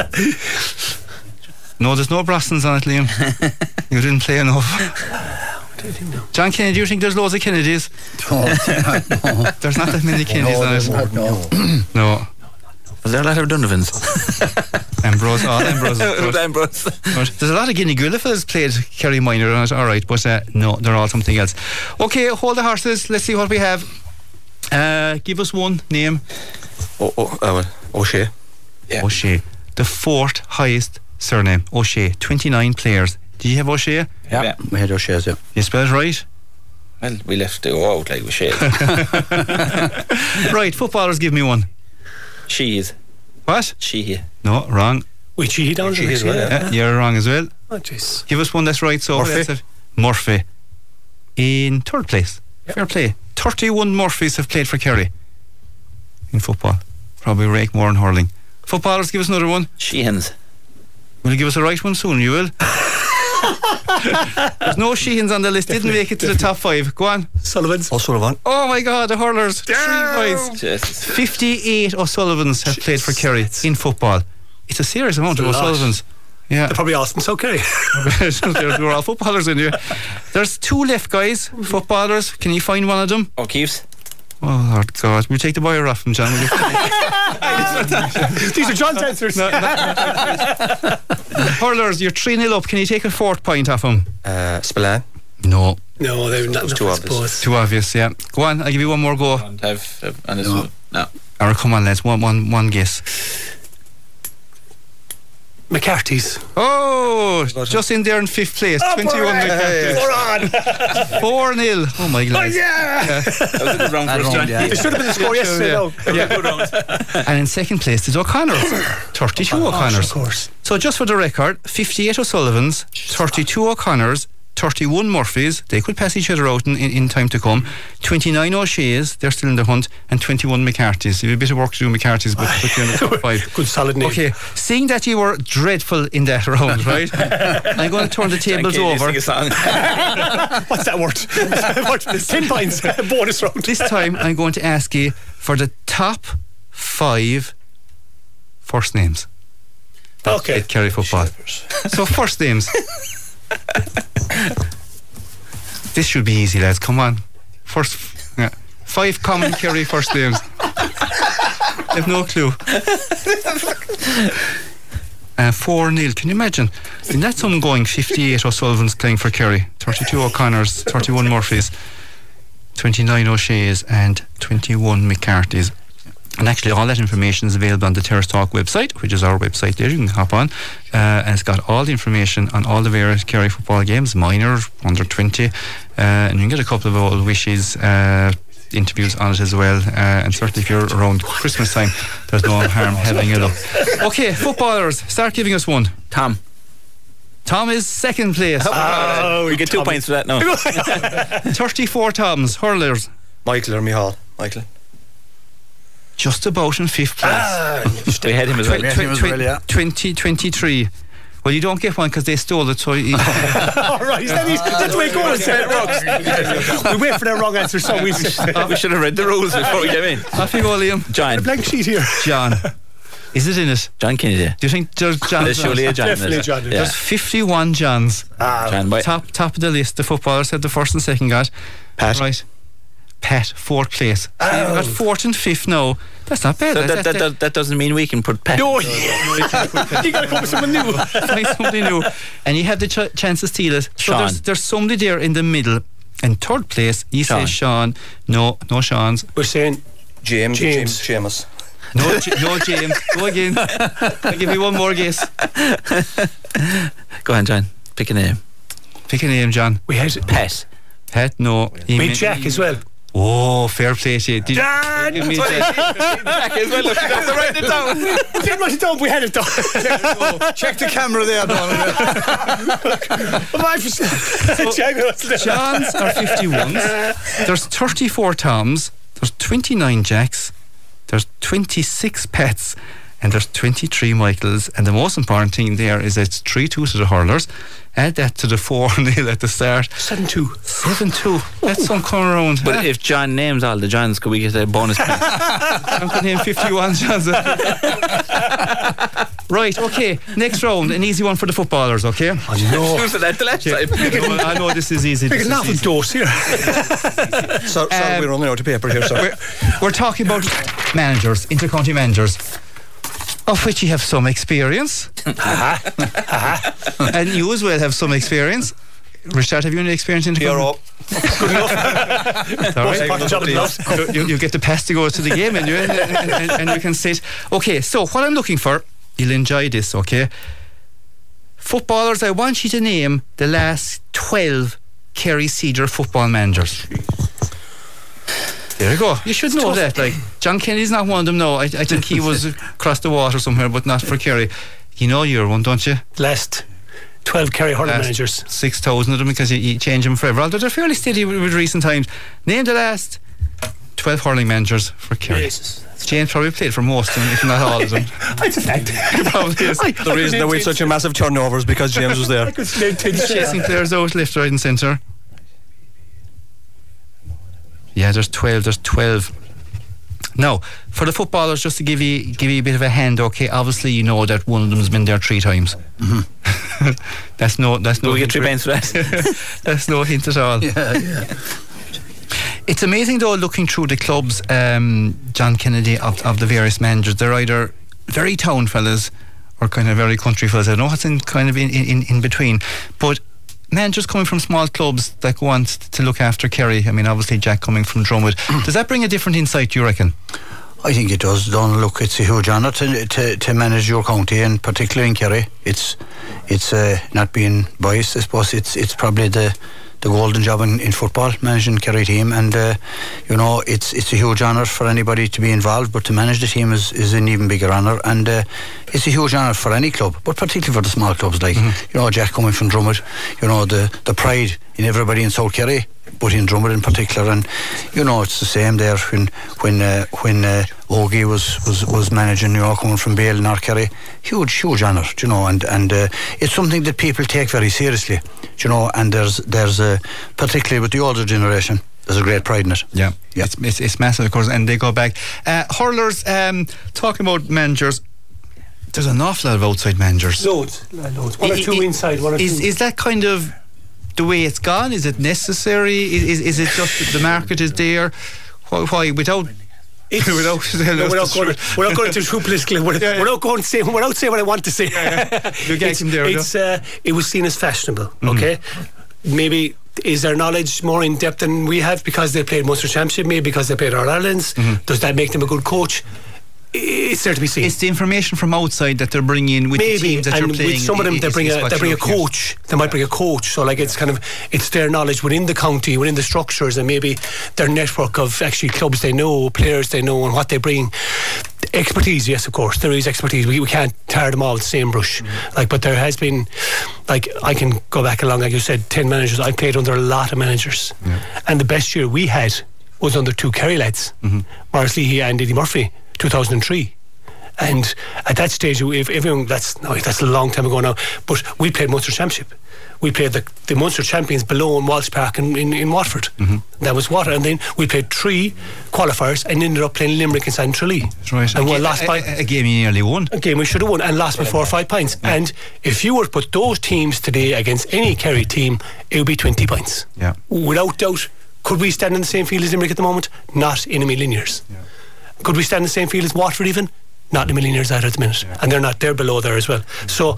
No, there's no Brostons on it, Liam. You didn't play enough. John Kennedy, do you think there's loads of Kennedys? No, no. There's not that many Kennedys no, on it. not, no. No. Was there a lot of Donovans? Ambrose, all Ambrose. Ambrose. There's a lot of Guinea Gullifas played Kerry Minor on it, alright, but uh, no, they're all something else. Okay, hold the horses, let's see what we have. Uh, give us one name. Oh, oh, oh well, O'Shea. Yeah. O'Shea. The fourth highest surname, O'Shea. twenty-nine players. Do you have O'Shea? Yeah, yeah. we had O'Shea's, yeah. You spell it right? Well, we left it out like we should. Right, footballers, give me one. She's. What? She. No, wrong. We cheated on She as well, yeah. Yeah, you're wrong as well. Oh, jeez. Give us one that's right. So Murphy. that's it. Murphy. In third place. Yep. Fair play. thirty-one Murphys have played for Kerry in football. Probably rake more in hurling. Footballers, give us another one. Sheehan's. Will you give us a right one soon? You will. There's no Sheehans on the list. Didn't make it to the top five. Go on. Sullivan's. O'Sullivan. Oh my God, the hurlers. Three points. Jesus. fifty-eight O'Sullivans have played for Kerry in football. It's a serious amount of It's a lot. O'Sullivans. Yeah. They're probably awesome, so okay. They're all footballers in here. There's two left guys, footballers. Can you find one of them? O'Keefe's. Oh, Lord God. We'll take the boy off from John. These are John's answers. No, no. Hurlers, you're three nil up. Can you take a fourth point off him? Uh, Spillane. No. No, they're not too obvious. Too obvious, yeah. Go on, I'll give you one more go. Have, have, and this No. one. No. Alright, come on, lads. One, one, one guess. McCarthy's. Oh, just in there in fifth place. Oh, twenty-one McCarthy's. We're on. four nil. Oh my God. Oh, yeah. That was a good round for us, John. It should have been the score yesterday, though. Yeah. And in second place is O'Connor's. thirty-two O'Connor's. Of course. So just for the record, fifty-eight O'Sullivan's, thirty-two O'Connor's, thirty-one Murphy's, they could pass each other out in, in, in time to come, twenty-nine O'Shea's, they're still in the hunt, and twenty-one McCarthy's. You have a bit of work to do McCarthy's, but put you in the top five. Good solid name. Okay, seeing that you were dreadful in that round, right? I'm going to turn the tables over. Sing a song. What's that worth? Worth ten points. Bonus round. This time I'm going to ask you for the top five first names. Okay. At Kerry football. So first names. This should be easy, lads. Come on. First, yeah. Five common Kerry first names. I've no clue. Uh, four nil. Can you imagine? And that's someone going fifty-eight O'Sullivan's playing for Kerry, thirty-two O'Connor's, thirty-one Murphy's, twenty-nine O'Shea's, and twenty-one McCarthy's. And actually all that information is available on the Terrace Talk website, which is our website there. You can hop on, uh, and it's got all the information on all the various Kerry football games, minor, under twenty, uh, and you can get a couple of old wishes, uh, interviews on it as well, uh, and certainly if you're around Christmas time, there's no harm having a look. Okay, footballers, start giving us one. Tom. Tom is second place. Oh, we get two points for that now. thirty-four Toms. Hurlers. Michael or Mihal? Michael. Just about in fifth place. Ah, we had him as well. Tw- tw- tw- well yeah. twenty twenty-three. Well, you don't get one because they stole it, so you all right, that's the way it goes. We wait for their wrong answer, so we oh, we should have read the rules before we came in. Off you go, Liam. John. A blank sheet here. John. Is it in it? John Kennedy. Do you think there's John? There's surely a John. Definitely There's, John. yeah. There's fifty-one Johns. Ah, John, top top of the list. The footballers had the first and second got. Pat. Right. Pat, fourth place. So you've got fourth and fifth now. That's not bad. So that, that, that, that, that doesn't mean we can put Pat. No, yeah. You got to come with someone new. Find somebody new. And you have the ch- chance to steal it. So Sean. there's, there's somebody there in the middle. In third place, you Sean. say Sean. No, no Sean's. We're saying James. James. James. No, J- no James. Go again. I'll give you one more guess. Go on, John. Pick a name. Pick a name, John. we had Pat. Pat, no. He we meant- Jack as well. Oh, fair play to you. Did John! give me Jack. Jack as well. Look, you have to write it down. We didn't write it down, we had it down. Check the camera there, Donald. Johns are fifty-ones. There's thirty-four Toms. There's twenty-nine Jacks. There's twenty-six Pats. And there's twenty-three Michaels. And the most important thing there is it's three two to the hurlers. Add that to the four nil at the start. seven two. seven two. That's some coming around. But huh? if John names all the Johns, could we get a bonus point? I'm going to name fifty-one Johns. Right, okay. Next round, an easy one for the footballers, okay? Oh, no. Who said that the last Yeah. time? I know this is easy. Big This is enough easy. of dose here. So, sorry, Um, we're running out of paper here. So. We're, we're talking about managers, intercounty managers, of which you have some experience. And you as well have some experience. Richard, have you any experience in You're intercounty? up. Good enough. All right. Most part job enough. you, you get the pass to go to the game and you, and, and, and you can sit. Okay, so what I'm looking for, you'll enjoy this, okay? Footballers, I want you to name the last twelve Kerry Cedar football managers. There you go. You should know that. Like John Kennedy's not one of them. No, I, I think he was across the water somewhere, but not for Kerry. You know you're one, don't you? Last twelve Kerry hurling Last managers. Six thousand of them because you, you change them forever. Although they're fairly steady with, with recent times. Name the last twelve hurling managers for Kerry. Jesus. James probably played for most of them, if not all of them. It's a fact. He probably is. The reason that we had such a massive turnover is because James was there. I could name ten. Chasing players out left, right, and centre. Yeah, there's twelve. There's twelve. Now, for the footballers, just to give you give you a bit of a hand, okay, obviously you know that one of them's been there three times. Mm-hmm. that's no that's no we get three points for that. That's no hint at all. Yeah, yeah. It's amazing though, looking through the clubs, um, John Kennedy, of, of the various managers, they're either very town fellas or kind of very country fellas. I know it's in kind of in, in, in between, but managers coming from small clubs that want to look after Kerry. I mean, obviously Jack coming from Drumwood. Does that bring a different insight, do you reckon? I think it does. Don't look, it's a huge honour to, to to manage your county, and particularly in Kerry. It's it's uh, not being biased, I suppose. It's it's probably the the golden job in, in football, managing Kerry team, and uh, you know, it's it's a huge honour for anybody to be involved, but to manage the team is, is an even bigger honour, and uh, it's a huge honour for any club, but particularly for the small clubs like mm-hmm. you know, Jack coming from Drumwood, you know, the the pride in everybody in South Kerry, but in Drumwood in particular, and you know, it's the same there when when uh, when uh, Ogie was, was was managing, you know, coming from Bale, North Kerry. Huge, huge honour, you know, and and uh, it's something that people take very seriously, you know, and there's there's uh, particularly with the older generation, there's a great pride in it. Yeah, yeah. It's, it's, it's massive, of course, and they go back. Uh, hurlers, um, talking about managers, there's an awful lot of outside managers. Loads, loads. One or two I, inside, one or is, two. Is that kind of the way it's gone? Is it necessary? Is is, is it just that the market is there? Why, why without... It's, without, no, we're, not going to, we're not going to too political. We're, yeah, yeah. we're not going to say. We're not saying what I want to say. Yeah, yeah. it's, there, it's, uh, it was seen as fashionable. Mm-hmm. Okay, maybe is their knowledge more in depth than we have because they played Munster Championship? Maybe because they played All Irelands. Mm-hmm. Does that make them a good coach? It's there to be seen. It's the information from outside that they're bringing in with Maybe, the teams that and you're playing. With some of them, they bring a they bring a coach. They might bring a coach. So like it's kind of it's their knowledge within the county, within the structures, and maybe their network of actually clubs they know, players they know, and what they bring. Expertise, yes, of course, there is expertise. We, we can't tar them all with the same brush. Mm-hmm. Like, but there has been, like, I can go back along, like you said, ten managers. I played under a lot of managers, yeah. and the best year we had was under two Kerry lads, mm-hmm. Maurice Leahy and Eddie Murphy, two thousand three. And at that stage, if everyone, that's no, that's a long time ago now, but we played Munster Championship. We played the, the Munster champions below in Walsh Park in, in, in Watford. Mm-hmm. That was Water. And then we played three qualifiers and ended up playing Limerick and San Tralee. That's right. And we lost by a, a game you nearly won. A game we should have won and lost by four or five points. Yeah. And if you were to put those teams today against any Kerry team, it would be twenty points. Yeah. Without doubt. Could we stand in the same field as Limerick at the moment? Not in a million years. Yeah. Could we stand in the same field as Watford even? Not in a million years either at the minute. Yeah. And they're not, they're below there as well. So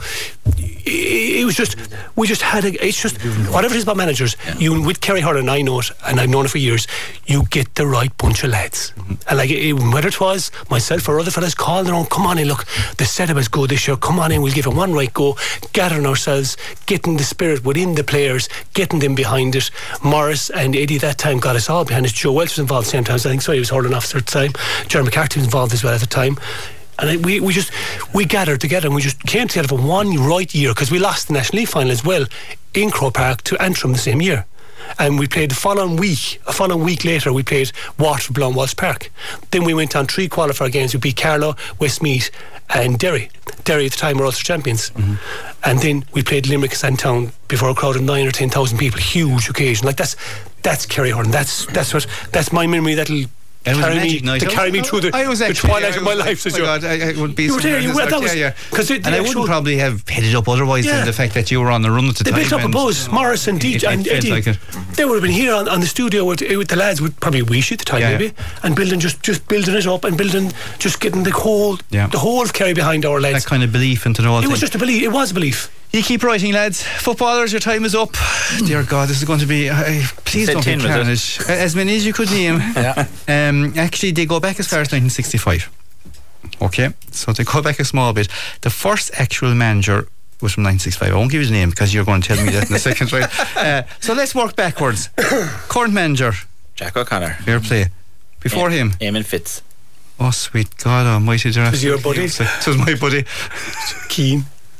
it, it was just, we just had a, it's just, whatever it is about managers, yeah. you, with Kerry Hurling, I know it, and I've known it for years, you get the right bunch of lads. Mm-hmm. And like, it, whether it was myself or other fellas calling their own, come on in, look, the setup is good this year, come on in, we'll give it one right go, gathering ourselves, getting the spirit within the players, getting them behind it. Morris and Eddie that time got us all behind it. Joe Welch was involved at the same time, so I think so, he was hurling officer at the time. Jeremy McCarthy was involved as well at the time. And we, we just we gathered together and we just came together for one right year, because we lost the National League final as well in Croke Park to Antrim the same year. And we played the following week, a following week later, we played Waterford below Walsh Park. Then we went on three qualifier games. We beat Carlow, Westmeath and Derry. Derry at the time were Ulster champions. Mm-hmm. And then we played Limerick and Sandtown before a crowd of nine or ten thousand people. Huge occasion. Like that's that's Kerry Hurling. That's that's what that's my memory. That'll And carry it was me, to carry me through the, I was the actually, twilight yeah, of my was, life. Oh my God, I, I would be you were there, you were, that was, yeah, yeah. It, and I wouldn't probably have headed up otherwise yeah. than the fact that you were on the run at the they time. They built up a buzz. Morris and D J and Eddie, like they would have been here on, on the studio with, with the lads, with probably Weesh at the time, yeah, maybe, yeah. and building just, just building it up and building, just getting the whole, yeah. the whole Kerry behind our lads. That kind of belief into the whole It thing. was just a belief. It was a belief. You keep writing, lads. Footballers, your time is up. Dear God, this is going to be. Uh, please don't be carnage. As many as you could name. Yeah. Um, actually, they go back as far as nineteen sixty-five. Okay, so they go back a small bit. The first actual manager was from nineteen sixty-five. I won't give you the name because you're going to tell me that in a second, right? Uh, so let's work backwards. Current manager, Jack O'Connor. Fair play. Before A- him, Eamon Fitz. Oh, sweet God Almighty! It was your buddy. It was my buddy. Keane.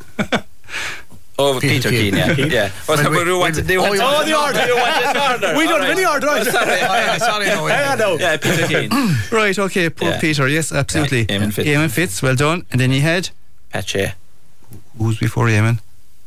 Oh, Peter, Peter Keane, yeah. Keane. yeah. Oh, so we, we wanted, they wanted, oh, the order. We wanted order. We don't have any order. Oh, sorry. Oh, yeah, sorry, no, yeah, no. Yeah, Peter Keane. Right, okay, poor yeah. Peter, yes, absolutely. Yeah, Eamon Fitz. Eamon Fitz, well done. And then he had? Pat Shea. Who's before Eamon?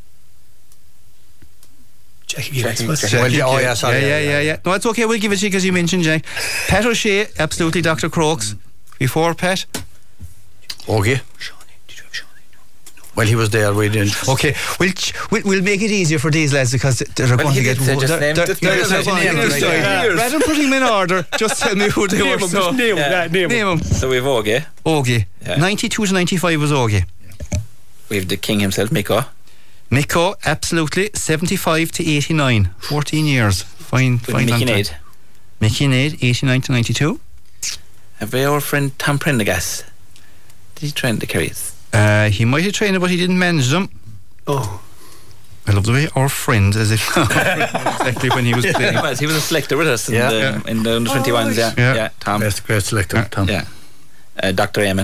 Jackie, Jackie, Jackie. Jackie. Well, yeah, oh, yeah, sorry. Yeah, yeah, yeah, yeah. No, it's okay, we'll give it to you because you mentioned Jack. Pat O'Shea, absolutely, Doctor Crokes. Before, Pat? Okay. Well, he was there. We didn't. Okay, we'll, ch- we'll we'll make it easier for these lads because they're Well, going he to get. did say just they're- name they're- the- they're- yeah, they're yeah, going yeah, to get yeah, started. yeah. Rather than putting them in order, just tell me who they were. Name 'em, So just name 'em, Yeah. yeah, name 'em. name them. So we've Ogie. Ogie. Yeah. ninety-two to ninety-five was Ogie. We've the king himself, Miko. Miko, absolutely. seventy-five to eighty-nine. fourteen years. Fine, With fine. Mickey long time. Nade. Mickey Nade, eighty-nine to ninety-two. Have we our friend Tom Prendergast? Did he train the Kerrys? Uh, he might have trained it, but he didn't manage them. Oh. I love the way our friend, as if exactly when he was He playing. was. He was a selector with us in Yeah. the Yeah. in the under twenty-ones. Yeah. Yeah. yeah, Tom. Best great selector, Yeah. Tom. Yeah, uh, Doctor Eamon.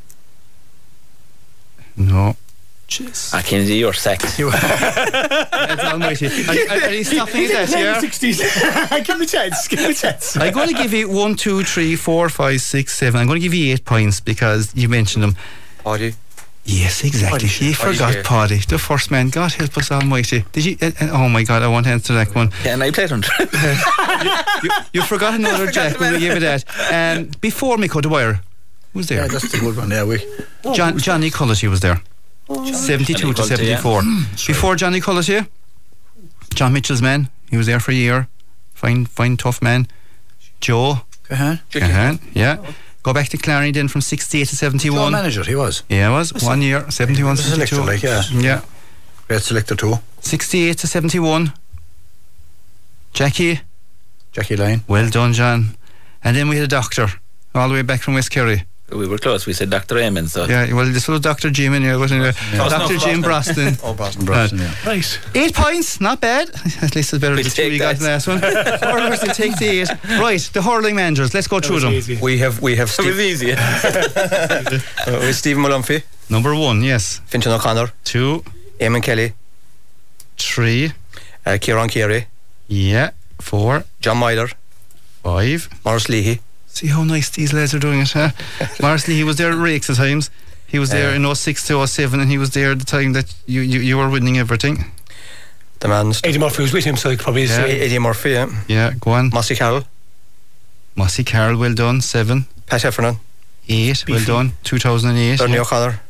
No. Ah, Kennedy, you're sacked. That's almighty. Are, are, are you stopping at that, yeah? sixties. Give him a chance. Give him a chance. I'm going to give you one, two, three, four, five, six, seven. I'm going to give you eight points because you mentioned them. Audie. Yes, exactly. Paddy. You Paddy, forgot yeah. Paddy, the first man. God help us almighty. Did you? Uh, uh, oh my God, I want to answer that one. Yeah, and I played on. You, you forgot another Jack when we gave it that. Um, before Mico Dwyer, who was there? Yeah, that's the good one. Yeah, we. John, Johnny Cullity was there. seventy-two Johnny to Cullity, seventy-four. Before Johnny Cullity, John Mitchell's man. He was there for a year. Fine, fine, tough man. Joe. Uh-huh. Uh-huh, yeah. Go back to Clarny then from sixty-eight to seventy-one. Joe manager, he was. Yeah, it was. One year, seventy-one to He was a selector, seventy-two. like, yeah. Yeah. Great selector too. sixty-eight to seventy-one. Jackie. Jackie Lyon. Well done, John. And then we had a doctor all the way back from West Kerry. We were close. We said Doctor Eamon. So Yeah, well, this was Doctor Jim in here, wasn't it? Yeah. Doctor Jim Brosnan. Oh, Boston Brosnan, yeah. Right. Eight points, not bad. At least it's better We than the two take you got in the that. last one. Hurlers will take the eight. Right, the hurling managers. Let's go That through was them. easy. We have we have it was Steve, easy. uh, we have Stephen Mullumphy, Number one, yes. Fintan O'Connor, Two, Eamon Kelly, three, uh, Kieran Carey, yeah, four, John Myler, five. Morris Leahy. See how nice these lads are doing it, huh? Marsley, he was there at Rakes at times. He was there Yeah. in oh six to oh seven, and he was there at the time that you, you, you were winning everything. The man's Eddie Murphy was with him, so he could probably Yeah. say Eddie Murphy, yeah. Yeah, go on. Mossy Carroll, Mossy Carroll, well done. Seven. Pat Heffernan, Eight, well Beefy. done. two thousand eight. Bernie yeah. O'Connor,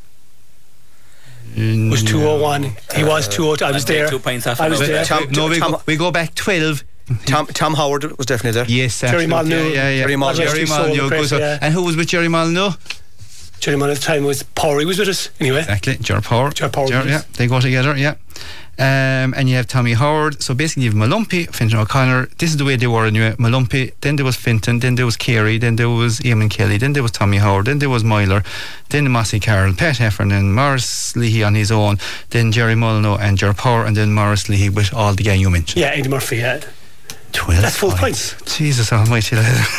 Mm, was two oh one. He was two oh two. I was there. Two points off. I was now. there. Tom, No, we Tom, go, we go back twelve. Tom, Tom Howard was definitely there. Yes, Jerry absolutely. Molyneux. Yeah, yeah, yeah. Jerry Molyneux. Jerry Sold the Molyneux, press, good. yeah. And who was with Jerry Molyneux? Jerry Mullen at the time was Power. was with us anyway. Exactly, Ger Power. Ger Power, Ger, yes. yeah, they go together, yeah. Um, and you have Tommy Howard. So basically, you have Mullumpy, Fintan O'Connor. This is the way they were anyway. Mullumpy, then there was Fintan, then there was Carey, then there was Eamon Kelly, then there was Tommy Howard, then there was Myler, then Mossy Carroll, Pat Heffernan, Morris Leahy on his own, then Jerry Molyneux and Ger Power, and then Morris Leahy with all the gang you mentioned. Yeah, Eddie Murphy. Yeah. twelve That's full points. Jesus almighty.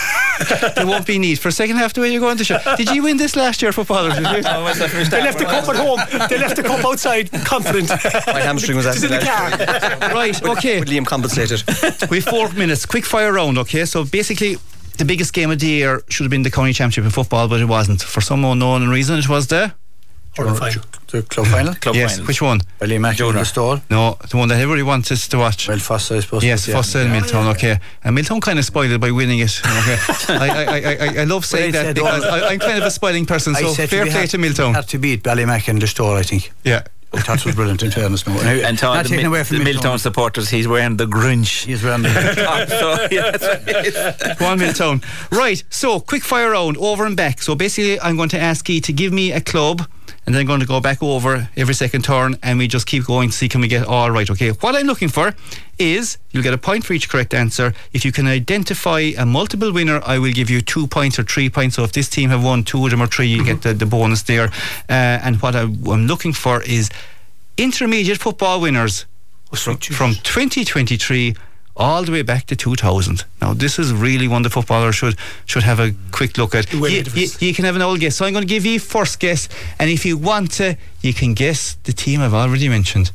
There won't be need for a second half the way you're going to show. Did you win this last year, footballers? Did you? Oh, what's that for They left the cup at home. They left the cup outside, confident. My hamstring was Just after in the that. car. Right, okay. With Liam compensated. We've four minutes. Quick fire round, okay? So basically, the biggest game of the year should have been the county championship in football, but it wasn't. For some unknown reason, it was the Or the final. The club final. Club yes. final. Which one? Ballymac in the stall. No, the one that everybody wants us to watch. Belfast, I suppose. Yes, yeah. Fossa and Miltown, okay. And Miltown kind of spoiled it by winning it. Okay. I, I, I, I, I love saying Well, I that said, because oh, I, I'm kind of a spoiling person, I so said fair we play had- to Miltown. Had to beat Ballymac in the stall, I think. Yeah. I thought it was brilliant in fairness. No. And, And to all not the, taken Mil- away from the Miltown. Milltown supporters, he's wearing the grunge. He's wearing the top, so yeah, that's what it is. Go on, Miltown. Right, so quick fire round, over and back. So basically, I'm going to ask you to give me a club, and then I'm going to go back over every second turn, and we just keep going to see can we get all right, okay? What I'm looking for is, you'll get a point for each correct answer. If you can identify a multiple winner, I will give you two points or three points. So if this team have won two of them or three, you get the, the bonus there. Uh, and what I, I'm looking for is intermediate football winners from, from twenty twenty-three all the way back to two thousand. Now this is really one the footballer should should have a quick look at. Well, You, it you, was- you can have an old guess, so I'm going to give you first guess, and if you want to, you can guess the team I've already mentioned.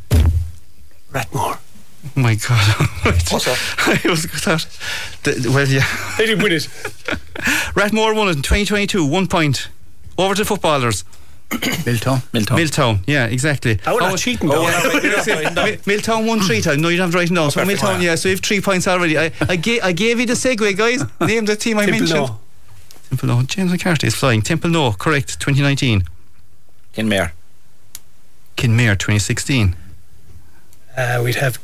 Ratmore. Oh my God. Right. What's that? I was that, the, well yeah. They didn't win it. Ratmore won it in twenty twenty-two, one point. Over to footballers. Miltown. Milltown. Milltown, yeah, exactly. I would How- not cheating Oh, though. yeah, wait, wait, wait, no. Mi- Milltown won three times. No, you don't have to write it down. So perfect. Milltown, yeah, so you have three points already. I, I, gave, I gave you the segue, guys. Name the team I Simple mentioned. no. Temple no. James McCarthy is flying. Temple no. Correct. twenty nineteen. Kinmare. Kinmare twenty sixteen. Uh, we'd have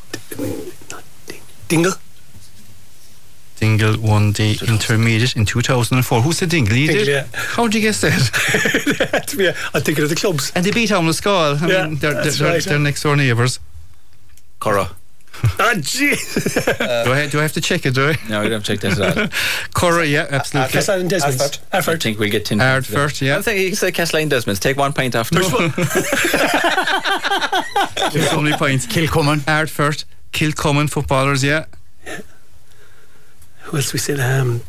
Dingle. Dingle won the intermediate in two thousand four. Who said Dingle? You Dingle, did? yeah. How did you guess that? yeah, I'm thinking of the clubs. And they beat Omla Skull. I Yeah, mean, they're, that's they're, right, they're yeah. next door neighbours. Curra. Oh, gee. Uh, do, I, do I have to check it, do I? No, we don't check that at all. Curra, yeah, absolutely. Castlane Desmond. I Effort. think we'll get ten. Ardfert, yeah. I think you said Castlane Desmonds. Take one pint after. There's so many points. Kilcommon. Ardfert, Kilcommon footballers, yeah. Who else we said? Um,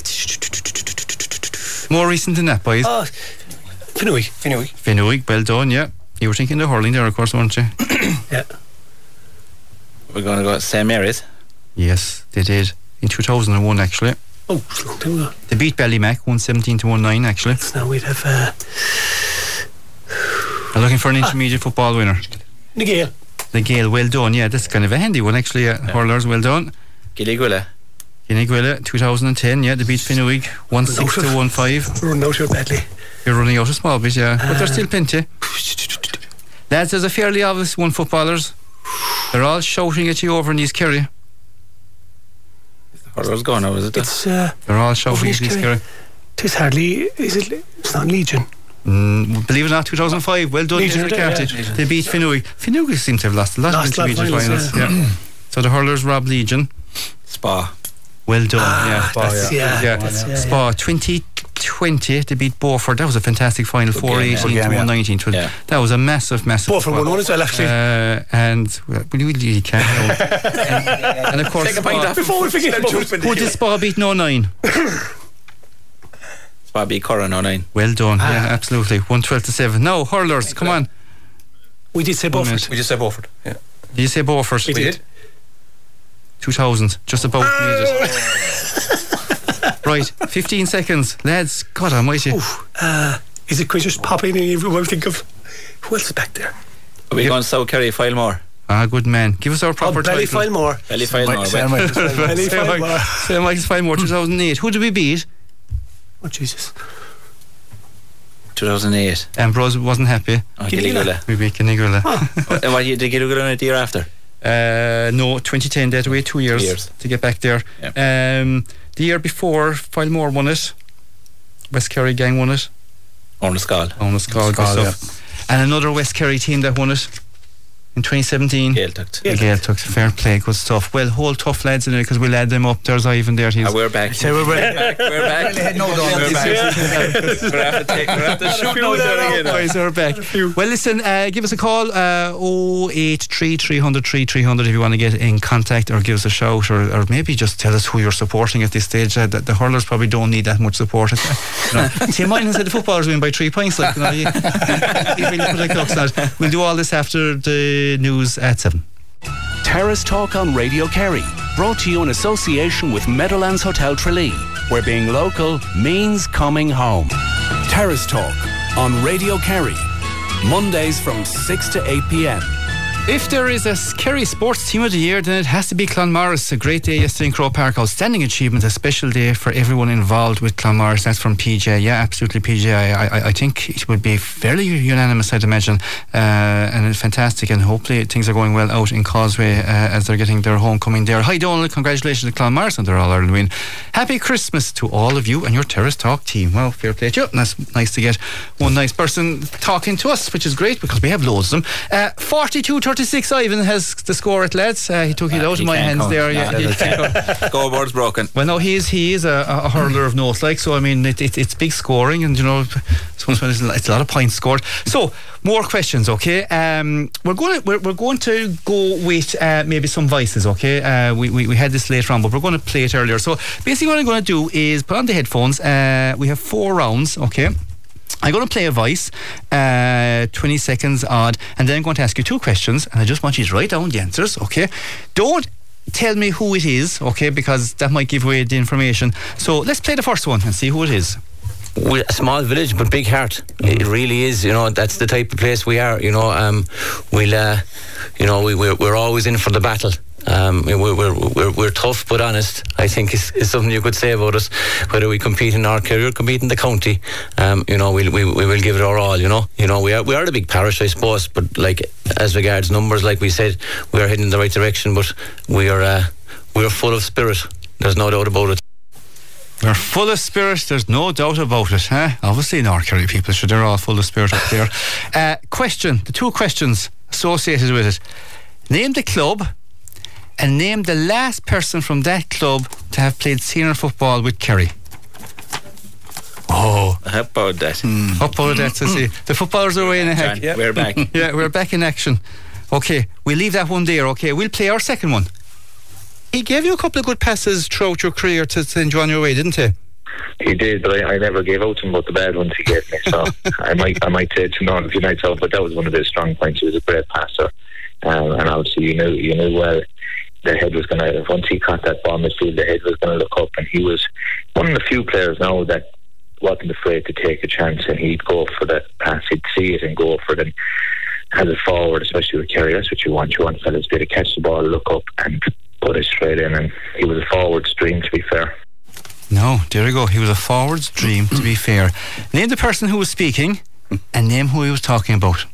More recent than that, boys. oh, Finooy. Finooy. Finooy, well done, yeah. You were thinking the hurling there, of course, weren't you? Yeah. We're going to go Saint Mary's. Yes, they did. In two thousand one, actually. Oh, it's a long time ago. They beat Ballymac, one seventeen to one nine, actually. So now we'd have uh, I'm looking for an intermediate football winner. Nigel. The Gale, well done, yeah. That's kind of a handy one, actually, yeah. Hurlers, well done. Gilligwilla. Guineguilla, two thousand ten, yeah, they beat Finooig, one six to one five. We're running out here badly. You're running out a small bit, yeah. But there's still plenty. Lads, there's a fairly obvious one, footballers. They're all shouting at you over in East Kerry. Hurler's gone now, is it? It's uh, They're all shouting at East Kerry. it's hardly. Is it? It's not Legion. Mm, believe it or not, two thousand five, well done, Legion, James yeah, McCarthy. yeah. They beat Finooig. Finooig seem to have lost a lot Lost of a lot of intermediate finals, finals. Yeah. So the hurlers robbed Legion. Spa. Well done, Ah, yeah. that's- yeah, yeah. that's- yeah, Spa twenty twenty, they beat Beaufort. That was a fantastic final, four eighteen game, to yeah. one nineteen. Yeah. That was a massive, massive. Beaufort won one as well, actually. Uh, and well, we really can't. and, and of course, Take a pint Spa, off. Before we forget, who did Spa beat? No nine. Spa beat Curra no nine. Well done. Ah. Yeah, absolutely. One twelve to seven. No hurlers. Come on. we did say One Beaufort. minute. We just said Beaufort. Yeah. Did you say Beaufort? We did. Two thousand. Just about made it. Right. Fifteen seconds, lads. God Almighty. Oof. Uh, is it quite just pop in and everyone think of who else is back there? Are we going South Kerry, Filemore? Ah, good man. Give us our proper Oh, Belly title. Filemore. Belly Filemore. Sam well, might as well. Belly Filemore. Same like Filemore, two thousand eight. Who did we beat? Oh Jesus. two thousand eight. Ambrose wasn't happy. Oh, Gilligwilla. Gilligwilla. We beat Kinigula. And what year did Gilligwilla the year after? Uh, no, twenty ten. They had to wait two years, Years. to get back there. Um, the year before, Filemore won it. West Kerry gang won it. On the Skull. On the Skull, good Skull, stuff. And another West Kerry team that won it in twenty seventeen. Gael tucked. The Gael took fair play, good stuff. Well, hold tough lads in it because we'll add them up. There's Ivan there. He's Ah, we're back. Say we're ready. back. We're back. No, no, We're no. back. We're have to take. We're have to shoot now again. Boys are back. Well, listen, uh, give us a call, uh, oh eight three, three hundred, three three hundred if you want to get in contact or give us a shout or, or maybe just tell us who you're supporting at this stage. Uh, the, the hurlers probably don't need that much support. You know, Tim Moynihan said the footballers win by three points. Like, you know, you, you really put a clock on it. We'll do all this after the news at seven. Terrace Talk on Radio Kerry, brought to you in association with Meadowlands Hotel Tralee, where being local means coming home. Terrace Talk on Radio Kerry, Mondays from six to eight p.m. If there is a Kerry sports team of the year, then it has to be Clonmorris. A great day yesterday in Crow Park. Outstanding achievement, a special day for everyone involved with Clonmorris. That's from P J. Yeah, absolutely, P J. I, I, I think it would be fairly unanimous, I'd imagine. Uh, and it's fantastic, and hopefully things are going well out in Causeway uh, as they're getting their homecoming there. Hi, Donald. Congratulations to Clonmorris on their All Ireland win. Happy Christmas to all of you and your Terrace Talk team. Well, fair play to you. And that's nice to get one nice person talking to us, which is great because we have loads of them. Uh, forty-two thirty-six, Ivan has the score at lads. Uh, he took it Uh, out he of my can't hands count. there. No, Yeah, he he can't. can't count. Scoreboard's broken. Well, no, he is he is a, a hurler of note, like, so I mean it, it, it's big scoring, and you know sometimes it's a lot of points scored. So more questions, okay? Um, we're going to we're, we're going to go with uh, maybe some vices, okay? Uh, we, we we had this later on, but we're going to play it earlier. So basically, what I'm going to do is put on the headphones. Uh, we have four rounds, okay? I'm going to play a voice, uh, twenty seconds odd, and then I'm going to ask you two questions, and I just want you to write down the answers, okay? Don't tell me who it is, okay, because that might give away the information. So let's play the first one and see who it is. We're a small village, but big heart. It really is. You know, that's the type of place we are. You know, um, we'll, uh, you know, we we're, we're always in for the battle. Um, we're, we're, we're, we're tough but honest, I think is, is something you could say about us. Whether we compete in our career, compete in the county, um, you know, we'll, we we will give it our all. You know, you know, we are we are the big parish, I suppose. But like as regards numbers, like we said, we are heading in the right direction. But we are uh, we are full of spirit. There's no doubt about it. We're full of spirit, there's no doubt about it, huh? Obviously in our Kerry people, sure, they're all full of spirit up there. Uh, question, the two questions associated with it. Name the club and name the last person from that club to have played senior football with Kerry. Oh. How about that? Mm. How about that, to see. The footballers are away in a heck. Yeah. We're back. Yeah, we're back in action. Okay, we'll leave that one there, okay? We'll play our second one. He gave you a couple of good passes throughout your career to send you on your way, didn't he? He did, but I, I never gave out to him about the bad ones he gave me. So I might I might say to know a few nights out, but that was one of his strong points. He was a great passer, um, and obviously you knew you knew well the head was going to, once he caught that ball midfield, the head was going to look up, and he was one of the few players now that wasn't afraid to take a chance, and he'd go for that pass. He'd see it and go for it, and has it forward, especially with Kerry. That's what you want. You want fellas to be able to catch the ball, look up, and put it straight in, and he was a forward's dream, to be fair. No, there we go. He was a forward's dream, to be fair. Name the person who was speaking and name who he was talking about.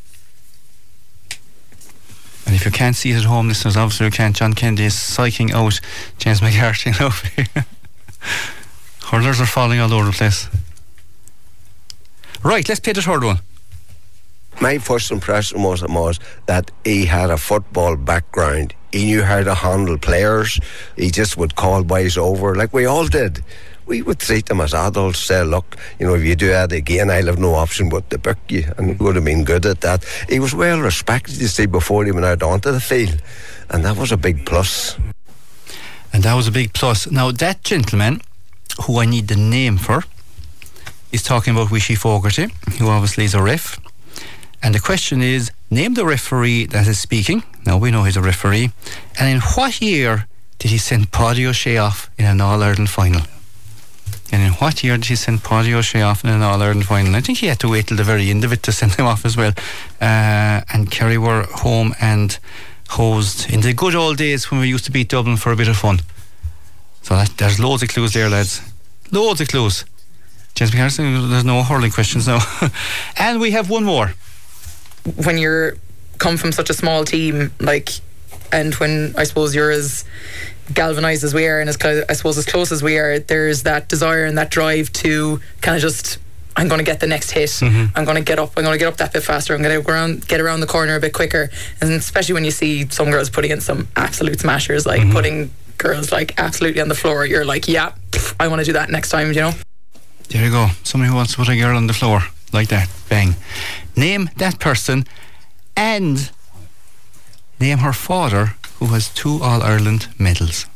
And if you can't see it at home, listeners, obviously you can't. John Kennedy is psyching out James McCarthy over here. Hurlers are falling all over the place. Right, let's play the third one. My first impression was, was that he had a football background. He knew how to handle players. He just would call boys over like we all did. We would treat them as adults, say, look, you know, if you do that again, I'll have no option but to book you, and he would have been good at that. He was well respected, you see, before he went out onto the field, and that was a big plus. And that was a big plus. Now, that gentleman, who I need the name for, is talking about Wishy Fogarty, who obviously is a ref. And the question is, name the referee that is speaking. Now we know he's a referee. And in what year did he send Paddy O'Shea off in an All-Ireland final? And in what year did he send Paddy O'Shea off in an All-Ireland final? I think he had to wait till the very end of it to send him off as well. Uh, and Kerry were home and hosed in the good old days when we used to beat Dublin for a bit of fun. So that, there's loads of clues there, lads. Loads of clues. James McCarthy, there's no hurling questions now. And we have one more. When you're come from such a small team, like, and when I suppose you're as galvanised as we are, and as I suppose as close as we are, there's that desire and that drive to kind of just, I'm going to get the next hit. Mm-hmm. I'm going to get up. I'm going to get up that bit faster. I'm going to go around, get around the corner a bit quicker. And especially when you see some girls putting in some absolute smashers, like mm-hmm. putting girls like absolutely on the floor, you're like, yeah, pff, I want to do that next time, you know. There you go. Somebody who wants to put a girl on the floor like that. Bang. Name that person and name her father, who has two All-Ireland medals.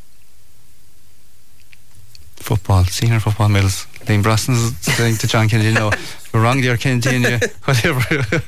Football, senior football medals. Liam Brosnan's saying to John Kennedy, no, you're wrong there, Kennedy, and you, whatever.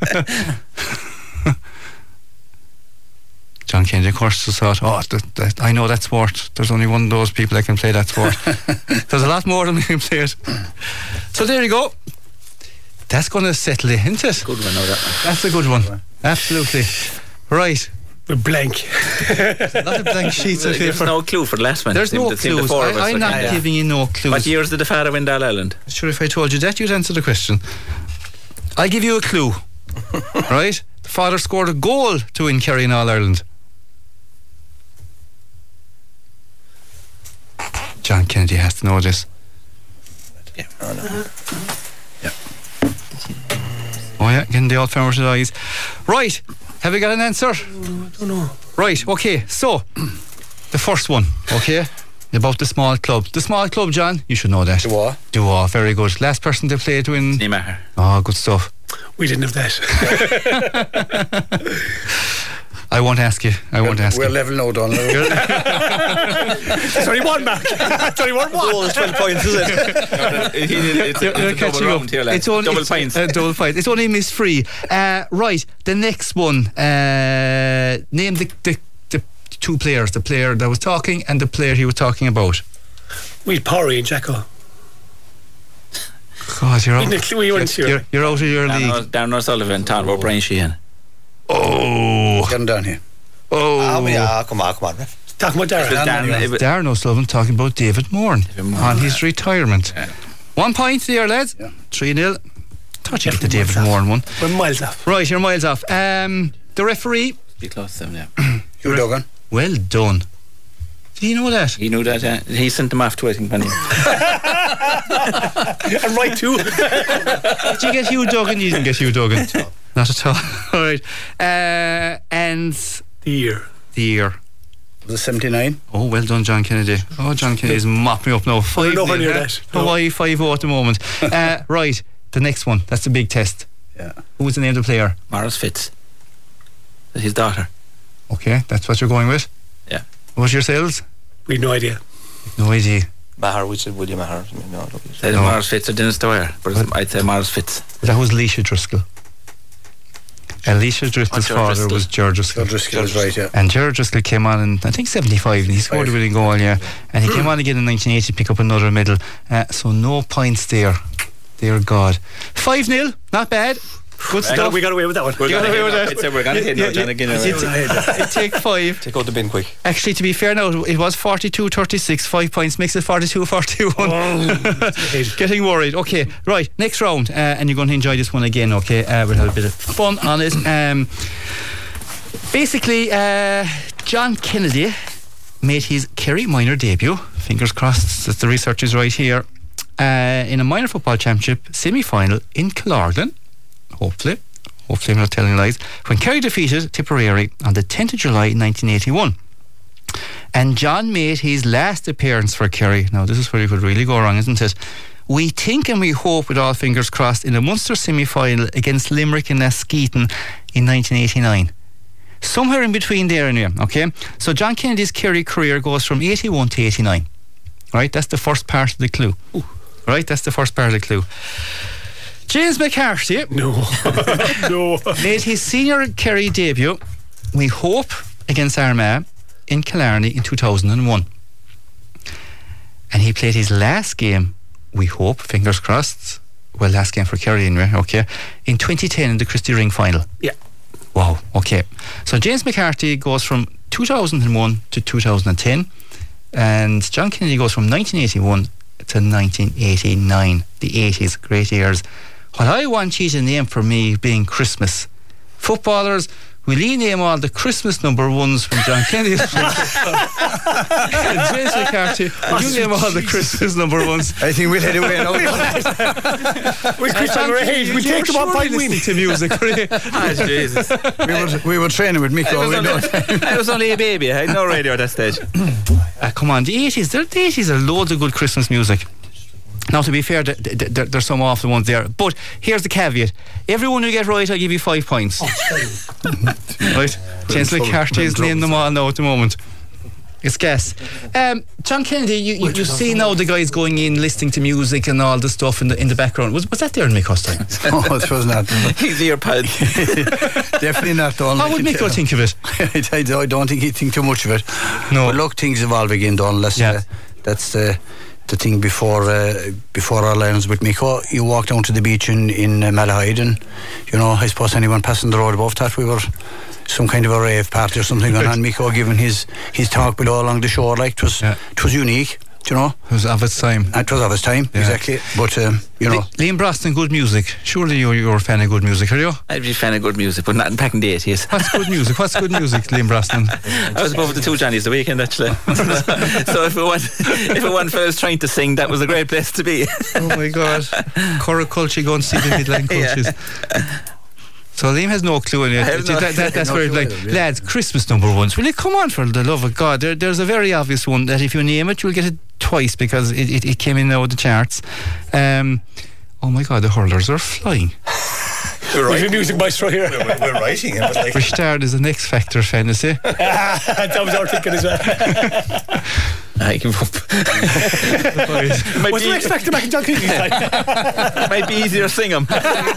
John Kennedy, of course, just thought, oh, that, that, I know that sport. There's only one of those people that can play that sport. There's a lot more than me can play it. So there you go. That's going to settle it, isn't it? Good one, no, that one. That's a good one. Absolutely. Right. We're blank. There's a lot of blank sheets of paper. There's no clue for the last one. There's no clues. The I, I'm not yeah. giving you no clues. What years did the father win All Ireland? Sure, if I told you that, you'd answer the question. I'll give you a clue. Right? The father scored a goal to win Kerry in All Ireland. John Kennedy has to know this. Yeah. Oh, no. Yeah. Oh yeah, getting the old farmer's eyes. Right, have we got an answer? No, I don't know. Right, okay, so the first one, okay, about the small club. The small club, John, you should know that. Duwa. Duwa, very good. Last person they played to win. Neymar. Oh, good stuff. We didn't have that. I won't ask you. I won't ask We're you. We're level now, Donald. It's only one back. It's only one one. Oh, it's twelve points, is it? No, it, it it's, you're, you're it's a double round here, it's only, double it's, points. Uh, double points. It's only miss free. Uh, right, the next one. Uh, name the, the the two players. The player that was talking and the player he was talking about. We had Porry and Jacko. God, you're out. We weren't you're, you're, you're out of your Darren league. O- Darren O'Sullivan, Tom O'Brien Sheehan. Oh, get him down here. Oh, Ah, but yeah, come on, come on. Talking about Darren. Darren, it was- Darren O'Sullivan talking about David Moore on his retirement. Yeah. One point there, lads. three nil. Thought you get the David Moore one. We're miles off. Right, you're miles off. Um, the referee. Be close to him, yeah. Hugh Duggan. Well done. Did you know that? He knew that, yeah. He sent them off to waiting penny. And right too. Did you get Hugh Duggan? You didn't get Hugh Duggan. Not at all. All right. Uh, and The year. the year. Was it seventy-nine? Oh, well done, John Kennedy. Oh, John Kennedy's mopping me up now. Five nowhere nil, near eh? that. No. Hawaii five oh at the moment. uh, right, the next one. That's the big test. Yeah. Who was the name of the player? Morris Fitz. That's his daughter. Okay, that's what you're going with? Yeah. What's your sales? We had no idea. No idea. Maher, we said William Maher. I mean, no, no, we said- Either Morris Fitz or Dennis Dwyer. But it's- I'd say Morris Fitz. That was Leisha Driscoll. Alicia Driscoll's Oh, George father Driscoll. was George Driscoll. George Driscoll was right, yeah. And George Driscoll came on in, I think, seventy-five, and he scored a winning goal, yeah. And he came on again in nineteen eighty to pick up another medal. Uh, so no points there. Dear God. five nil, not bad. Good stuff. We got away with that one. We're You going got away with to that. get We're going to get Yeah, no John yeah, again. yeah. anyway. It take five. Take out the bin quick. Actually, to be fair now, it was forty-two thirty-six. Five points makes it forty-two forty-one. Oh, Getting worried. Okay, right, next round. Uh, and you're going to enjoy this one again, okay? Uh, we'll have a bit of fun on it. Um, basically, uh, John Kennedy made his Kerry minor debut. Fingers crossed that the research is right here. Uh, in a minor football championship semi-final in Killorglin. Hopefully. Hopefully I'm not telling lies. When Kerry defeated Tipperary on the tenth of July nineteen eighty-one. And John made his last appearance for Kerry. Now this is where it could really go wrong, isn't it? We think and we hope, with all fingers crossed, in a Munster semi-final against Limerick in Askeaton in nineteen eighty-nine. Somewhere in between there anyway, okay? So John Kennedy's Kerry career goes from eighty-one to eighty-nine. Right, that's the first part of the clue. Ooh. Right, that's the first part of the clue. James McCarthy No. No. made his senior Kerry debut, we hope, against Armagh in Killarney in two thousand one. And he played his last game, we hope, fingers crossed, well, last game for Kerry anyway, okay, in twenty ten in the Christy Ring final. Yeah. Wow, okay. So James McCarthy goes from two thousand one to two thousand ten, and John Kennedy goes from nineteen eighty-one to nineteen eighty-nine, the eighties, great years. What I want you to name for me being Christmas. Footballers, will you name all the Christmas number ones from John Kennedy? And James McCarthy, will you name all the Christmas number ones? I think we'll head away now. With Christian Ray, we take them on by win. To music. Ah, Jesus. we, were, we were training with Mick. I was, we only, don't. I was only a baby. I had no radio at that stage. Uh, come on, the eighties, the eighties are loads of good Christmas music. Now, to be fair, th- th- th- there's some awful ones there. But here's the caveat. Everyone you get right, I'll give you five points. Right? James McCarthy's named them all now at the moment. It's gas. Um, John Kennedy, you, you, you see now the guys going in, listening to music and all the stuff in the in the background. Was, was that there in Mick time? Oh, it was not. He's ear pad. Definitely not the only. How would Mick think of it? I, I don't think he'd think too much of it. No. But look, things evolve again, Don. Unless Yeah. uh, that's the the thing before uh, before our lines with Mick. You walk down to the beach in in uh, Malahide, and you know, I suppose anyone passing the road above that, we were some kind of a rave party or something going on. Mick giving his his talk below along the shore, like it was Yeah. it was unique. Do you know? It was of its time. It was of its time, Yeah. exactly. But um, you know, Liam Brosnan, good music. Surely you're, you're a fan of good music, are you? I'd be a fan of good music, but not back in the eighties. What's good music? What's good music, Liam Brosnan? I was above with the two Johnnies the weekend, actually. So if it one if it one fella's trying to sing, that was a great place to be. Oh my God. Corriculture, go and see the Midland coaches. Yeah. So Liam has no clue in it. I have no that, that, that's no very clue like, either, yeah. lads, Christmas number ones. Will you come on, for the love of God? There, there's a very obvious one that if you name it, you'll get it twice because it, it, it came in now with the charts. Um, oh my God, the hurlers are flying. We're right. Music maestro here. We're, we're writing it. Like Richard is an X Factor fan, is he? That was our thinking as well. I give up. might, What's be, the X Factor back in John Kennedy's time? might be easier to sing them.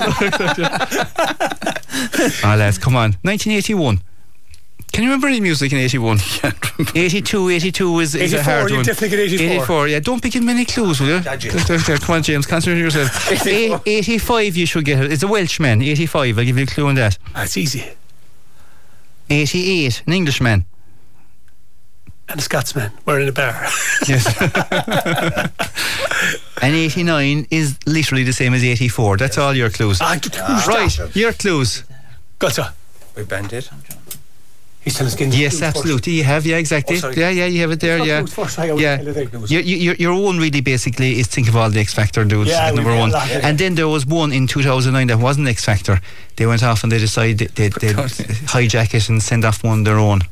Ah, lads, come on. nineteen eighty-one. Can you remember any music in eighty-one? eighty-two, eighty-two is, is a eighty-four, hard you one. definitely get eighty-four. eighty-four, yeah. Don't be giving many clues, will you? Yeah, James. There, there, there. Come on, James, concentrate on yourself. A- eighty-five, you should get it. It's a Welshman, eighty-five. I'll give you a clue on that. That's easy. eighty-eight, an Englishman. And a Scotsman. We're in a bar. Yes. And eighty-nine is literally the same as eighty-four. That's all your clues. Ah, right, your clues. Gotcha. We Band-Aid. He's telling us again. Yes, absolutely. You have, yeah, exactly. Oh, yeah, yeah, you have it there, It's not yeah. clues first, I got Yeah. one kind of Your, your, your own really basically is think of all the X Factor dudes, Yeah, number we've one. got a lot, yeah. And then there was one in two thousand nine that wasn't X Factor. They went off and they decided they'd, they'd hijack it and send off one of their own.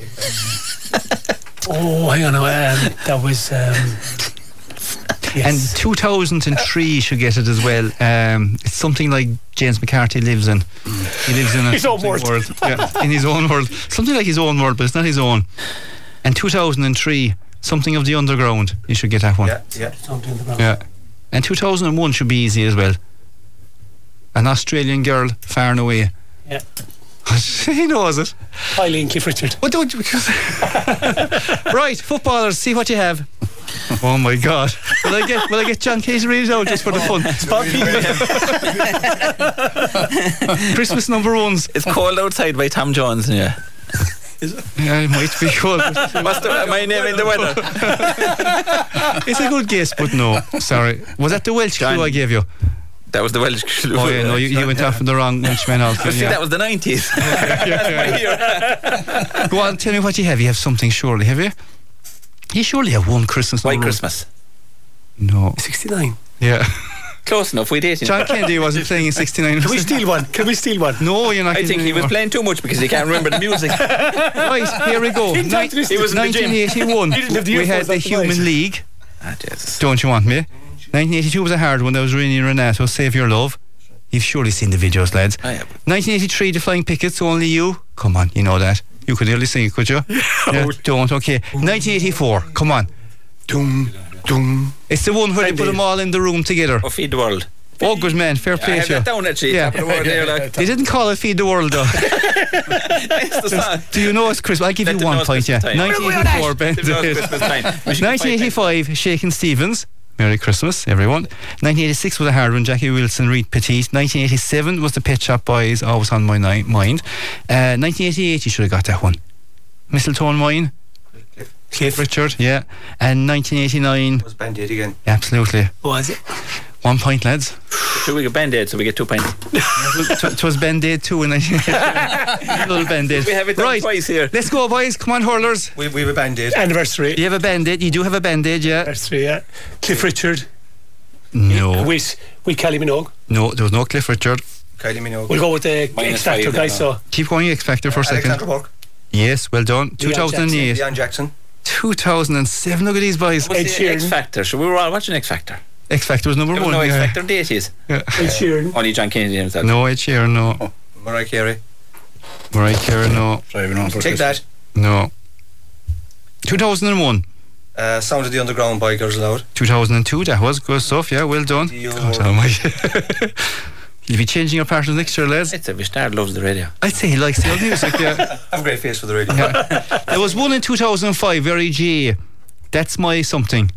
Oh, hang on. Um, that was. Um, yes. And two thousand three should get it as well. Um, it's something like James McCarthy lives in. He lives in a His own something world. Yeah, in his own world. Something like his own world, but it's not his own. And two thousand three, something of the underground. You should get that one. Yeah, yeah. Something in the ground. Yeah. And two thousand one should be easy as well. An Australian girl, far and away. Yeah. He knows it. Eileen Cliff Richard. What don't you? Right, footballers, see what you have. Oh my God! Will I get? Will I get John Case to read it out just for the fun? Christmas number ones. It's cold outside by Tom Jones. Yeah. Yeah, it might be cold. What's the, am I naming the weather? It's a good guess, but no. Sorry. Was that the Welsh John. clue I gave you? That was the Welsh clue. Oh yeah, no, you, you went off in the wrong Welshman also. But see, Yeah. that was the nineties. Go on, tell me what you have. You have something, surely, have you? You surely have one Christmas. White number. Christmas. No. sixty-nine. Yeah. Close enough. We did. John Kennedy wasn't playing in sixty-nine. Can we steal one? Can we steal one? No, you're not. I think he was playing too much because he can't remember the music. Right, here we go. He didn't have to listen. He was in the gym. nineteen eighty-one. He didn't have the We had earphones the on the Human device. League. Ah, Jesus. Don't you want me? nineteen eighty-two was a hard one. That was Rini Renato, Save Your Love. You've surely seen the videos, lads. Oh, yeah. nineteen eighty-three, The Flying Pickets, Only You. Come on, you know that. You could nearly sing it, could you? Yeah, don't, okay. nineteen eighty-four, come on. Dum, dum. It's the one where they put Indeed. them all in the room together. Oh, Feed the World. Oh, good man, fair I play have to you. that down actually. Yeah. Top of the word there, like. They didn't call it Feed the World, though. It's the song. Do you know it's Christmas? I'll give Let you them one know it's point, yeah. Christmas time. nineteen eighty-four, Ben. Let them know it's Christmas time. We should get nineteen eighty-five, Shakin' Stevens. Merry Christmas, everyone. nineteen eighty-six was a hard one, Jackie Wilson, Reed Petite. nineteen eighty-seven was the Pet Shop Boys, always on my ni- mind. Uh, nineteen eighty-eight, you should have got that one. Mistletoe and Wine. Cliff. Richard, yeah. And nineteen eighty-nine. It was Band-Aid again. Absolutely. Was it? One point, lads. Should we get Band-Aid so we get two points? It was Band-Aid two in nineteen eighty-eight. Little Band-Aid. We have it done Right, twice here. let's go, boys. Come on, hurlers. We, we have a Band-Aid. Anniversary. You have a Band-Aid. You do have a Band-Aid, yeah. Anniversary, yeah. Cliff Richard. No. With, with Kelly Minogue. No, there was no Cliff Richard. Kylie Minogue. We'll go with the Minus X Factor five, guys, no. so. Keep going, X Factor, for a second. Alexander Burke. Yes, well done. two thousand eight. Leon Jackson. two thousand seven. Look at these boys. What's Ed the Sheeran. X Factor? So we were all watching X Factor. X Factor was number There was one. no X yeah. Factor in the eighties. Yeah. Ed Sheeran. Only John Kennedy himself. No Ed Sheeran, no. Oh, Mariah Carey. Mariah Carey, no. Driving on for Take Christmas. that. No. two thousand one. Uh, Sound of the Underground by Girls Aloud. two thousand two, that was good stuff, yeah, well done. Dio. God almighty. You'll be changing your partners next year, lads. It's a star loves the radio. I'd say he likes the old music, yeah. I have a great face for the radio. Yeah. There was one in two thousand five, very G. That's my something.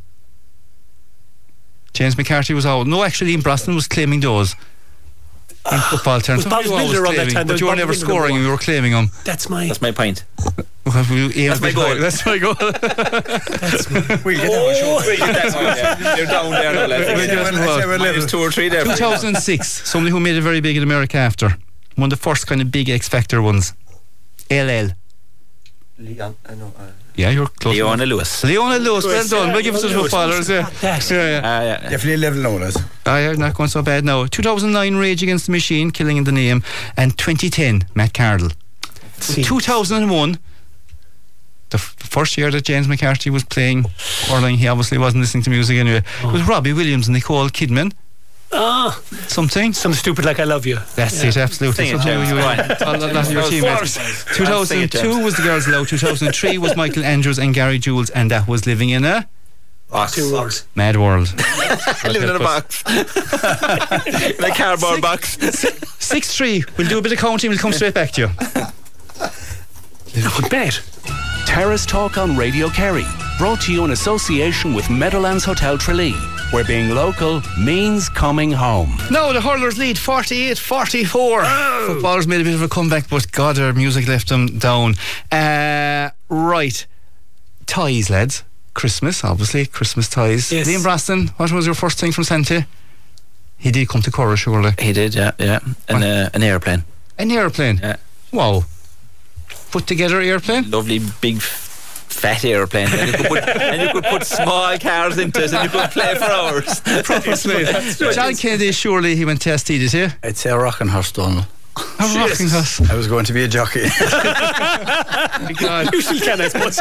James McCarthy was out. No, actually, Ian Brosnan was claiming those. In football terms. Was Bob's You always Miller on that claiming, time? but Was you were Bob's never Miller scoring number and we were claiming them. That's my. That's my point. Well, we aim That's a my bit goal. high. That's my goal. That's my. We'll get that one, sure. We'll get that one, yeah. You're down there now, lads. We'll get that one. Minus two or three there. two thousand six, somebody who made it very big in America after. One of the first kind of big X Factor ones. L L. Leon. I know. Uh, Yeah, you're close. Leona Lewis. Leona Lewis, well done. yeah, We'll give us a Leona Lewis. footballers. Yeah. That. Yeah, yeah. Ah, yeah. Definitely a level now, lads. Ah, yeah, not going so bad now. two thousand nine, Rage Against the Machine, Killing in the Name, and twenty ten, Matt Cardle. two thousand one, the f- first year that James McCarthy was playing hurling, he obviously wasn't listening to music anyway. It was Robbie Williams and Nicole Kidman. Ah, Something. some stupid like I love you. That's Yeah. it, absolutely. Sing it, Something James. you- Go on. a lot of your Of teammates. course. two thousand Sing it, two James. was the Girls Loud. two thousand three was Michael Andrews and Gary Jules, and that was Living in a box. Two words. Mad World. Living in a box. In a cardboard box. six three. We'll do a bit of counting, we'll come straight back to you. Good bet. Terrace Talk on Radio Kerry. brought to you in association with Meadowlands Hotel Tralee, where being local means coming home. No, the hurlers lead forty-eight forty-four. Oh. Footballers made a bit of a comeback, but God, their music left them down. Uh, right. Ties, lads. Christmas, obviously. Christmas ties. Yes. Liam Braston, what was your first thing from Santa? He did come to Corra, surely. He did, yeah, yeah. And uh, an airplane. An airplane? Yeah. Wow. Put together airplane? Lovely big fat airplane, and you could put, and you could put small cars into it, and you could play for hours. Proper play. John Kennedy, surely he went to S T, did he? I'd say a rocking horse, Donald. A rocking horse. I was going to be a jockey. You still can, I suppose.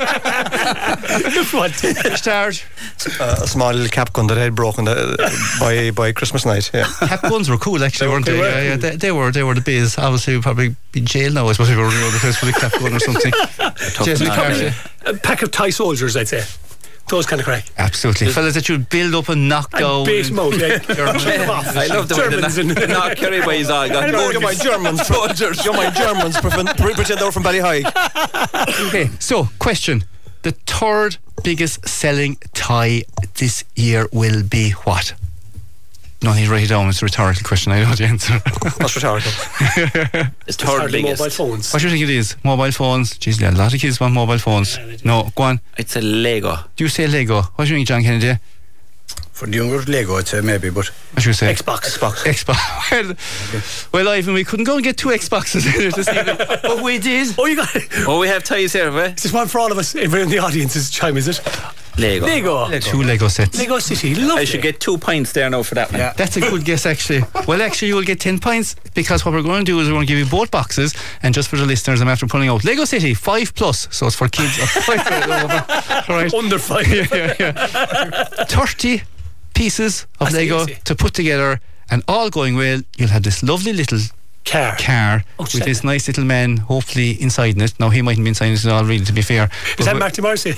What? Start. Uh, a small little cap gun that I had broken uh, by by Christmas night. Yeah. Cap guns were cool, actually, They weren't were- they? they were. Yeah, yeah, they, they were. They were the biz. Obviously, we'd probably be in jail now. I suppose if we were running over the place with a cap gun or something. Jason McCarthy. A pack of Thai soldiers, I'd say. Those kind of crack. Absolutely, fellas that you'd build up and knock down. And bait them out, yeah. I love the way Germans the, and- the knock Kerry boys all got You're my Germans, soldiers. You're my Germans. Pretend pretend they were from Ballyhigh. Okay, so question: the third biggest selling tie this year will be what? No, need to write it down. It's a rhetorical question. I know the answer. That's rhetorical. It's third biggest. Mobile phones. What do you think it is? Mobile phones? Jeez, a lot of kids want mobile phones. No, go on. It's a Lego. Do you say Lego? What do you think, John Kennedy? For the younger Lego, I'd say maybe, but What should you say? Xbox. Xbox. Xbox. well, well, Ivan, we couldn't go and get two Xboxes in it this evening, but we did. Oh, you got it. Oh, we have ties here, have we? This is one for all of us. Everyone in the audience is chime, is it? Lego. Lego. Two Lego sets. Lego City. Lovely. I should get two points there now for that one. Yeah. That's a good guess, actually. Well, actually, you will get ten points because what we're going to do is we're going to give you both boxes, and just for the listeners, I'm after pulling out Lego City five plus, so it's for kids of five and over. Right. Under five. Yeah, yeah, yeah. Thirty pieces of I see, Lego I see. to put together, and all going well, you'll have this lovely little Car. car Oh, with shit. this nice little man, hopefully inside in it. Now he mightn't be inside it at all, really, to be fair. Is that Marty Morrissey?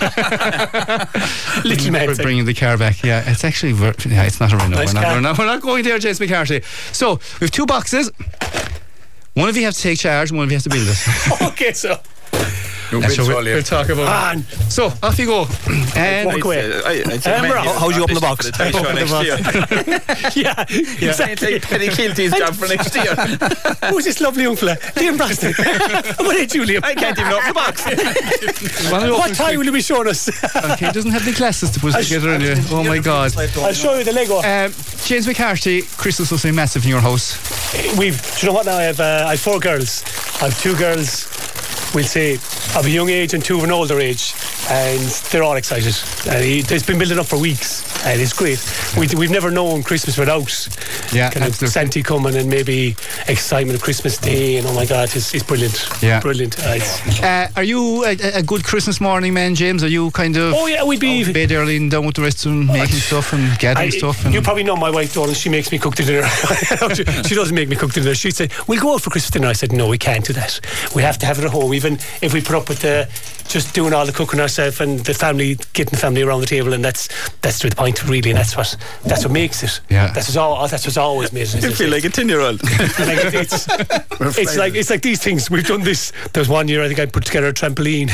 Little man. We're thing. bringing the car back. Yeah, it's actually ver- yeah, it's not a Renault. Nice we're, not, car. we're, not, we're not going there, James McCarthy. So we have two boxes. One of you have to take charge, and one of you has to build it. Okay, so. That's what we'll, we'll talk about. Ah, So off you go. And Walk away. I, I'd say Um, Man how- U's how'd you open the box? for the tie show Open the next box. year. yeah, Yeah. exactly. Penny Kilty's job for next year. Who's this lovely young fella? Liam Braston. What did you, Liam? I can't even open the box. What tie will you be showing us? okay, he doesn't have the glasses to put I'll together. sh- Anyway. Oh my God. I'll show you the Lego. Um, James McCarthy, Christmas will be massive in your house. We've, do you know what now? I have, uh, I have four girls. I have two girls, we'll say, of a young age and two of an older age. And they're all excited. And he, it's been building up for weeks. And it's great. We, we've never known Christmas without Yeah, kind of absolutely. Santa coming and maybe excitement of Christmas Day. And oh my God, it's, it's brilliant. Yeah. Brilliant. Uh, it's, Uh, are you a, a good Christmas morning man, James? Are you kind of oh yeah, we'd be... bed early and down with the rest of them, making stuff and gathering I- stuff? And you probably know my wife, Dawn, she makes me cook the dinner. she, she doesn't make me cook the dinner. She'd say, we'll go out for Christmas dinner. I said, no, we can't do that. We have to have it at home. Even if we put up with the, just doing all the cooking ourselves and the family, getting the family around the table, and that's that's the point, really, and that's what that's what makes it. Yeah. That's what's, all, that's what's always made it. You feel like a ten-year-old. Like it's, it's like it's like these things. We've done this. There was one year I think I put together a trampoline.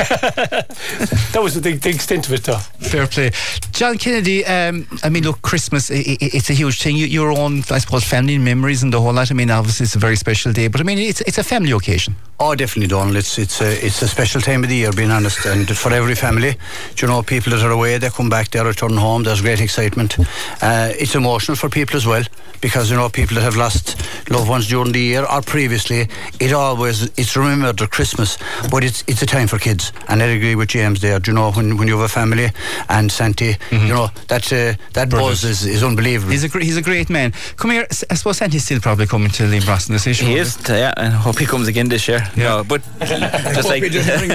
That was the, the extent of it, though. fair play. John Kennedy, um, I mean, look, Christmas, i i it's a huge thing. You, your own, I suppose, family memories and the whole lot. I mean, obviously, it's a very special day, but I mean, it's it's a family occasion. Oh, definitely, Donald. It's it's a it's a special time of the year, being honest, and for every family. Do you know, people that are away, they come back, they return home. There's great excitement. Uh, it's emotional for people as well, because you know, people that have lost loved ones during the year or previously, it always it's remembered at Christmas, but it's it's a time for kids. And I agree with James there. Do you know, when when you have a family and Santi, mm-hmm. you know, that uh, that buzz is, is unbelievable. He's a gr- he's a great man. Come here. S- I suppose Santi's still probably coming to Liam Braston this issue. He is, yeah, and I hope he comes again this year. Yeah. No, but just like,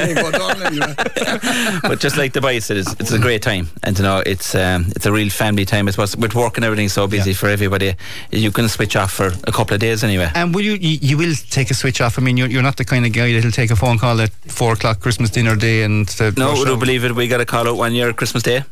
but just like the boy said, it's, it's a great time, and you know, it's um, it's a real family time. I suppose with work and everything so busy Yeah. for everybody, you can switch off for a couple of days anyway. And will you, you? You will take a switch off. I mean, you're, you're not the kind of guy that'll take a phone call at four o'clock Christmas dinner day and. Uh, No, rush would you out. believe it? We got a call out one year Christmas Day. You know,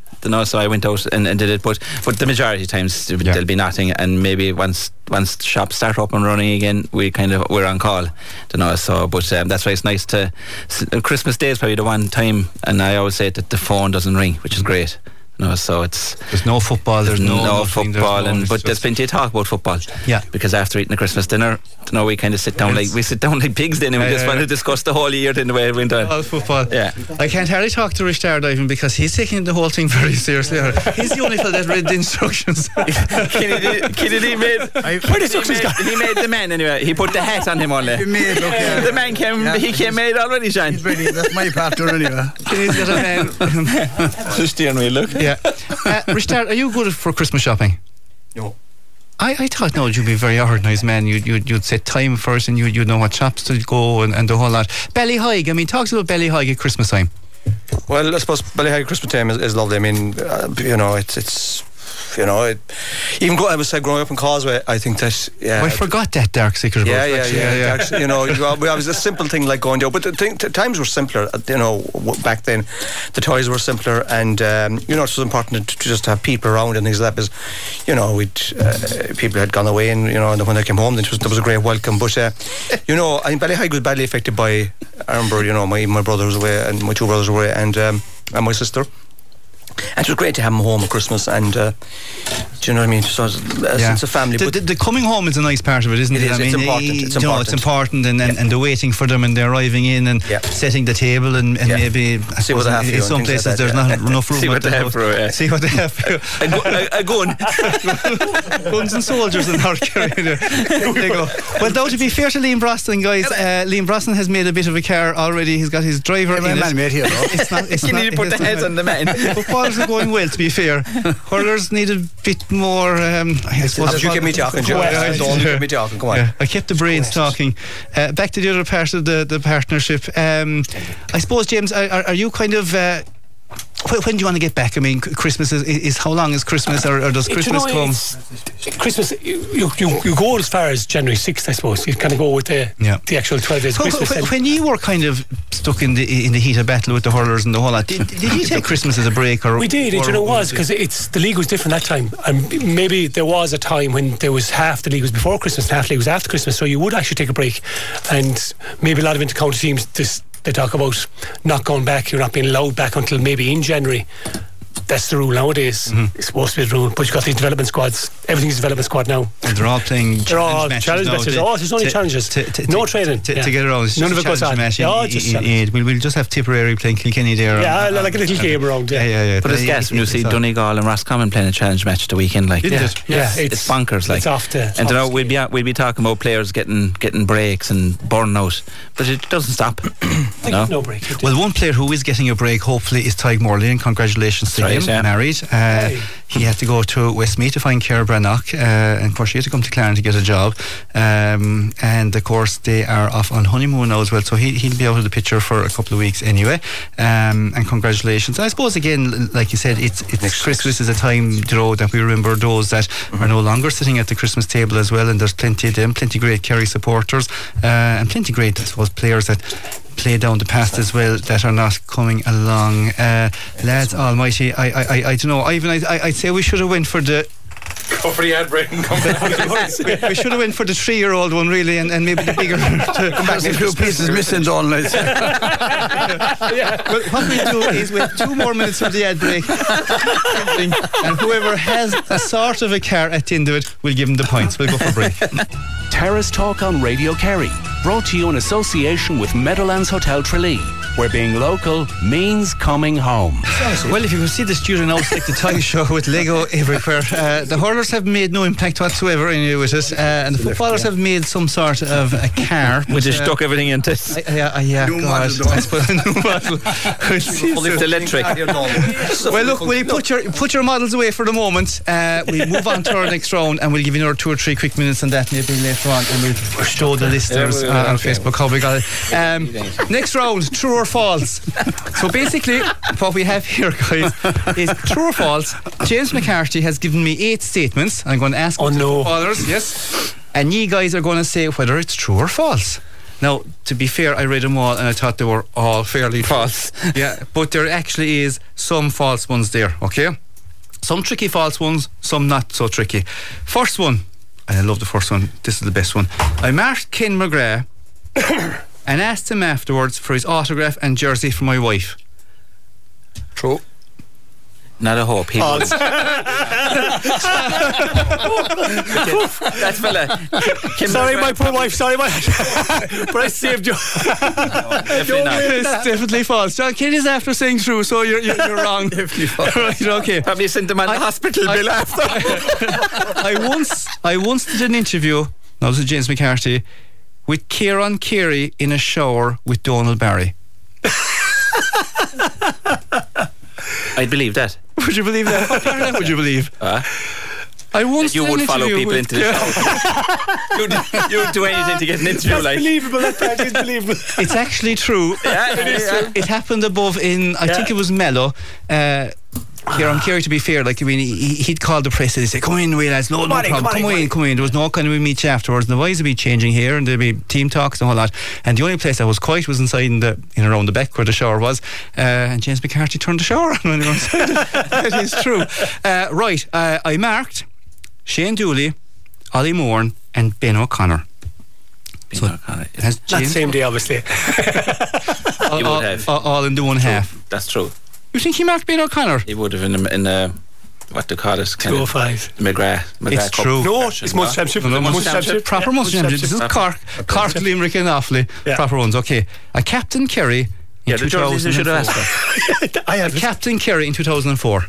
so I went out and, and did it. But but the majority of times yeah. there'll be nothing, and maybe once once shops start up and running again, we kind of we're on call, you know. So, but um, that's why it's nice to. Christmas Day is probably the one time, and I always say that the phone doesn't ring, which is great. No, so it's there's no football. There's, there's no, no nothing, football, there's no, and but there's plenty of talk about football. Yeah, because after eating the Christmas dinner, you know, we kind of sit down like we sit down like pigs. Then and we yeah, just yeah, want yeah. to discuss the whole year. Then the way it went on. All football. Yeah, I can't hardly talk to Rich Stardiving because he's taking the whole thing very seriously. He's the only fellow that read the instructions. Kennedy, Kennedy made. I, what instructions? He made, he made the man anyway. He put the hat on him only. He made. Okay. The man came. Yeah. He came made already, Sean. He's ready. That's my partner anyway. Kennedy's got a man. The steering wheel. Look. Yeah. Uh, Rich Stardiving, are you good for Christmas shopping? No. I, I thought, no, you'd be a very organised man. You'd, you'd, you'd set time first and you'd, you'd know what shops to go and, and the whole lot. Ballyhaig, I mean, talk to us about Ballyhaig at Christmas time. Well, I suppose Ballyhaig Christmas time is, is lovely. I mean, uh, you know, it's, it's you know, it, even go, I was uh, growing up in Causeway, I think that, yeah. Oh, I forgot that dark secret yeah, about yeah, actually, yeah, yeah, yeah. Actually, you know, it was a simple thing like going down, but the, thing, the times were simpler, you know, back then. The toys were simpler, and, um, you know, it was important to, to just have people around and things like that, because, you know, we'd, uh, people had gone away, and, you know, and when they came home, then it was, there was a great welcome. But, uh, you know, I think Ballyhaig was badly affected by, I remember, you know, my, my brother was away, and my two brothers were away, and, um, and my sister. And it was great to have them home at Christmas, and uh, do you know what I mean? So it's, yeah. it's a family. The, but the, the coming home is a nice part of it, isn't it? It is. I mean, it's important. It's you important. know, it's important, and and, yeah. and the waiting for them, and they're arriving in, and yeah. setting the table, and, and yeah. maybe see what they have. In some places, like there's yeah. not enough room. See what they have for yeah. See what they have for a, gu- a, a gun, guns and soldiers in North Carolina. There you go. Well, though, to be fair to Liam Brosnan, guys, uh, Liam Brosnan has made a bit of a car already. He's got his driver yeah, in man it. Made here, it's not. It's you not, need to put the heads on the man. Footballers are going well, to be fair. Hurlers need a bit more. Um, I suppose you get me talking, Joe. Yeah, Don't get me talking. Come on. Yeah, I kept the brains talking. Uh, back to the other part of the the partnership. Um, I suppose, James, are, are you kind of? Uh, when, when do you want to get back? I mean, Christmas is, is how long is Christmas, or, or does Christmas you know, come? Christmas, you, you you go as far as January sixth, I suppose. You kind of go with the yeah. the actual twelve days of when, Christmas. When, when you were kind of stuck in the in the heat of battle with the hurlers and the whole lot, did, did you take Christmas as a break? Or we did. Or, you know, it was because it's the league was different that time, and maybe there was a time when there was half the league was before Christmas, and half the league was after Christmas. So you would actually take a break, and maybe a lot of inter-county teams this. They talk about not going back, you're not being allowed back until maybe in January. That's the rule nowadays. Mm-hmm. It's supposed to be the rule, but you've got these development squads. Everything's a development squad now. And they're all playing they're all challenge challenge matches. matches. Oh, there's only to, challenges. To, to, no to, training. To, yeah. to get it all. None of it goes on. Match yeah, in, just in, in, we'll, we'll just have Tipperary playing Kilkenny there. Yeah, on, like a little on, game around. Yeah, yeah, yeah. yeah. But it's gas when you see Donegal and Roscommon playing a challenge match the weekend. Like, yeah, it? yeah, it's, it's bonkers. Like, it's off the. And you know, we'll be we'll be talking about players getting getting breaks and burnout, but it doesn't stop. no? no break. Well, one player who is getting a break, hopefully, is Tyg Morley, and congratulations to right, him. Yeah. Married. Uh, he had to go to Westmeath to find Ciara Brannock, uh, and of course she had to come to Clarendon to get a job, um, and of course they are off on honeymoon now as well, so he, he'll be out of the picture for a couple of weeks anyway, um, and congratulations. And I suppose again, like you said, it's, it's Next Christmas is a time, you know, that we remember those that mm-hmm. are no longer sitting at the Christmas table as well, and there's plenty of them, plenty great Kerry supporters, uh, and plenty great, I suppose, players that play down the past as well that are not coming along. Uh, lads almighty, I I, I, I don't know, Ivan, I, I, I'd say we should have went for the Go for the ad break and come back. we, we should have went for the three-year-old one really, and, and maybe the bigger to come back. A few pieces missing, Donald. Yeah. Well, what we do is with two more minutes of the ad break, and whoever has a sort of a car at the end of it, we'll give them the points. We'll go for break. Terrace Talk on Radio Kerry, brought to you in association with Meadowlands Hotel Tralee, where being local means coming home. Well, if you could see the studio now, it's like the toy show with Lego everywhere. Uh, the hurlers have made no impact whatsoever anyway with it, uh, and the footballers have made some sort of a car. We just uh, stuck everything into it. Uh, yeah, uh, yeah, new God, model, I suppose a new model. Only it's electric. Well, look, will you put your put your models away for the moment? Uh, we'll move on to our next round, and we'll give you another two or three quick minutes on that maybe later on, and we'll show the listeners uh, on Facebook how we got it. Um, next round, true or false. So basically, what we have here, guys, is true or false. James McCarthy has given me eight statements. I'm going to ask oh, no. fathers, yes, and you guys are going to say whether it's true or false. Now, to be fair, I read them all and I thought they were all fairly false. Yeah, but there actually is some false ones there, okay? Some tricky false ones, some not so tricky. First one, and I love the first one, this is the best one. I marked Ken McGrath and asked him afterwards for his autograph and jersey for my wife. True. Not a hope. He Oh, was. That fella. Kim Sorry, McGrath my poor wife. Sorry, my. But I saved you. Definitely not. It's definitely false. John Kenny's after saying true, so you're, you're, you're wrong. Definitely false. Right, okay. Probably sent him on the hospital I- bill after. I once, I once did an interview. Now this is James McCarthy with Kieran Carey in a shower with Donald Barry. I'd believe that. Would you believe that? What part of that would you believe? Uh, I once you did an would follow interview people with- into the shower. you'd, you'd do anything to get an interview. That's Like, believable. That part is believable. It's actually true. yeah, it is true. It happened above in, I Yeah. think it was Mello. Uh, Kieran Carey, to be fair, like I mean, he, he'd call the press and he'd say, "Come in, wait, lads, no, no on in, problem, come on in, come come in, in." come in." There was no kind of we meet you afterwards. And the boys would be changing here, and there'd be team talks and all that. And the only place that was quiet was inside in the in around the back where the shower was. Uh, and James McCarthy turned the shower on when he was inside. That is true. Uh, right, uh, I marked Shane Dooley, Ollie Moore, and Ben O'Connor. Ben So, O'Connor. Has Not the James same day, obviously. all, He would all- have. all- all in the one half. That's true. You think he marked Ben O'Connor? He would have in a, in a what they call it, kind Two oh of five. McGrath. McGrath It's Cup true. No, version, it's Munster Championship. No, no, Munster Munster Championship. Proper Yeah, Munster Championship. This is Championship. Cork, Cork, Limerick and Offaly. Yeah. Proper ones. Okay. A Captain Kerry in Yeah, the jerseys you should have asked two thousand four. for. I have it. Captain Kerry in two thousand four.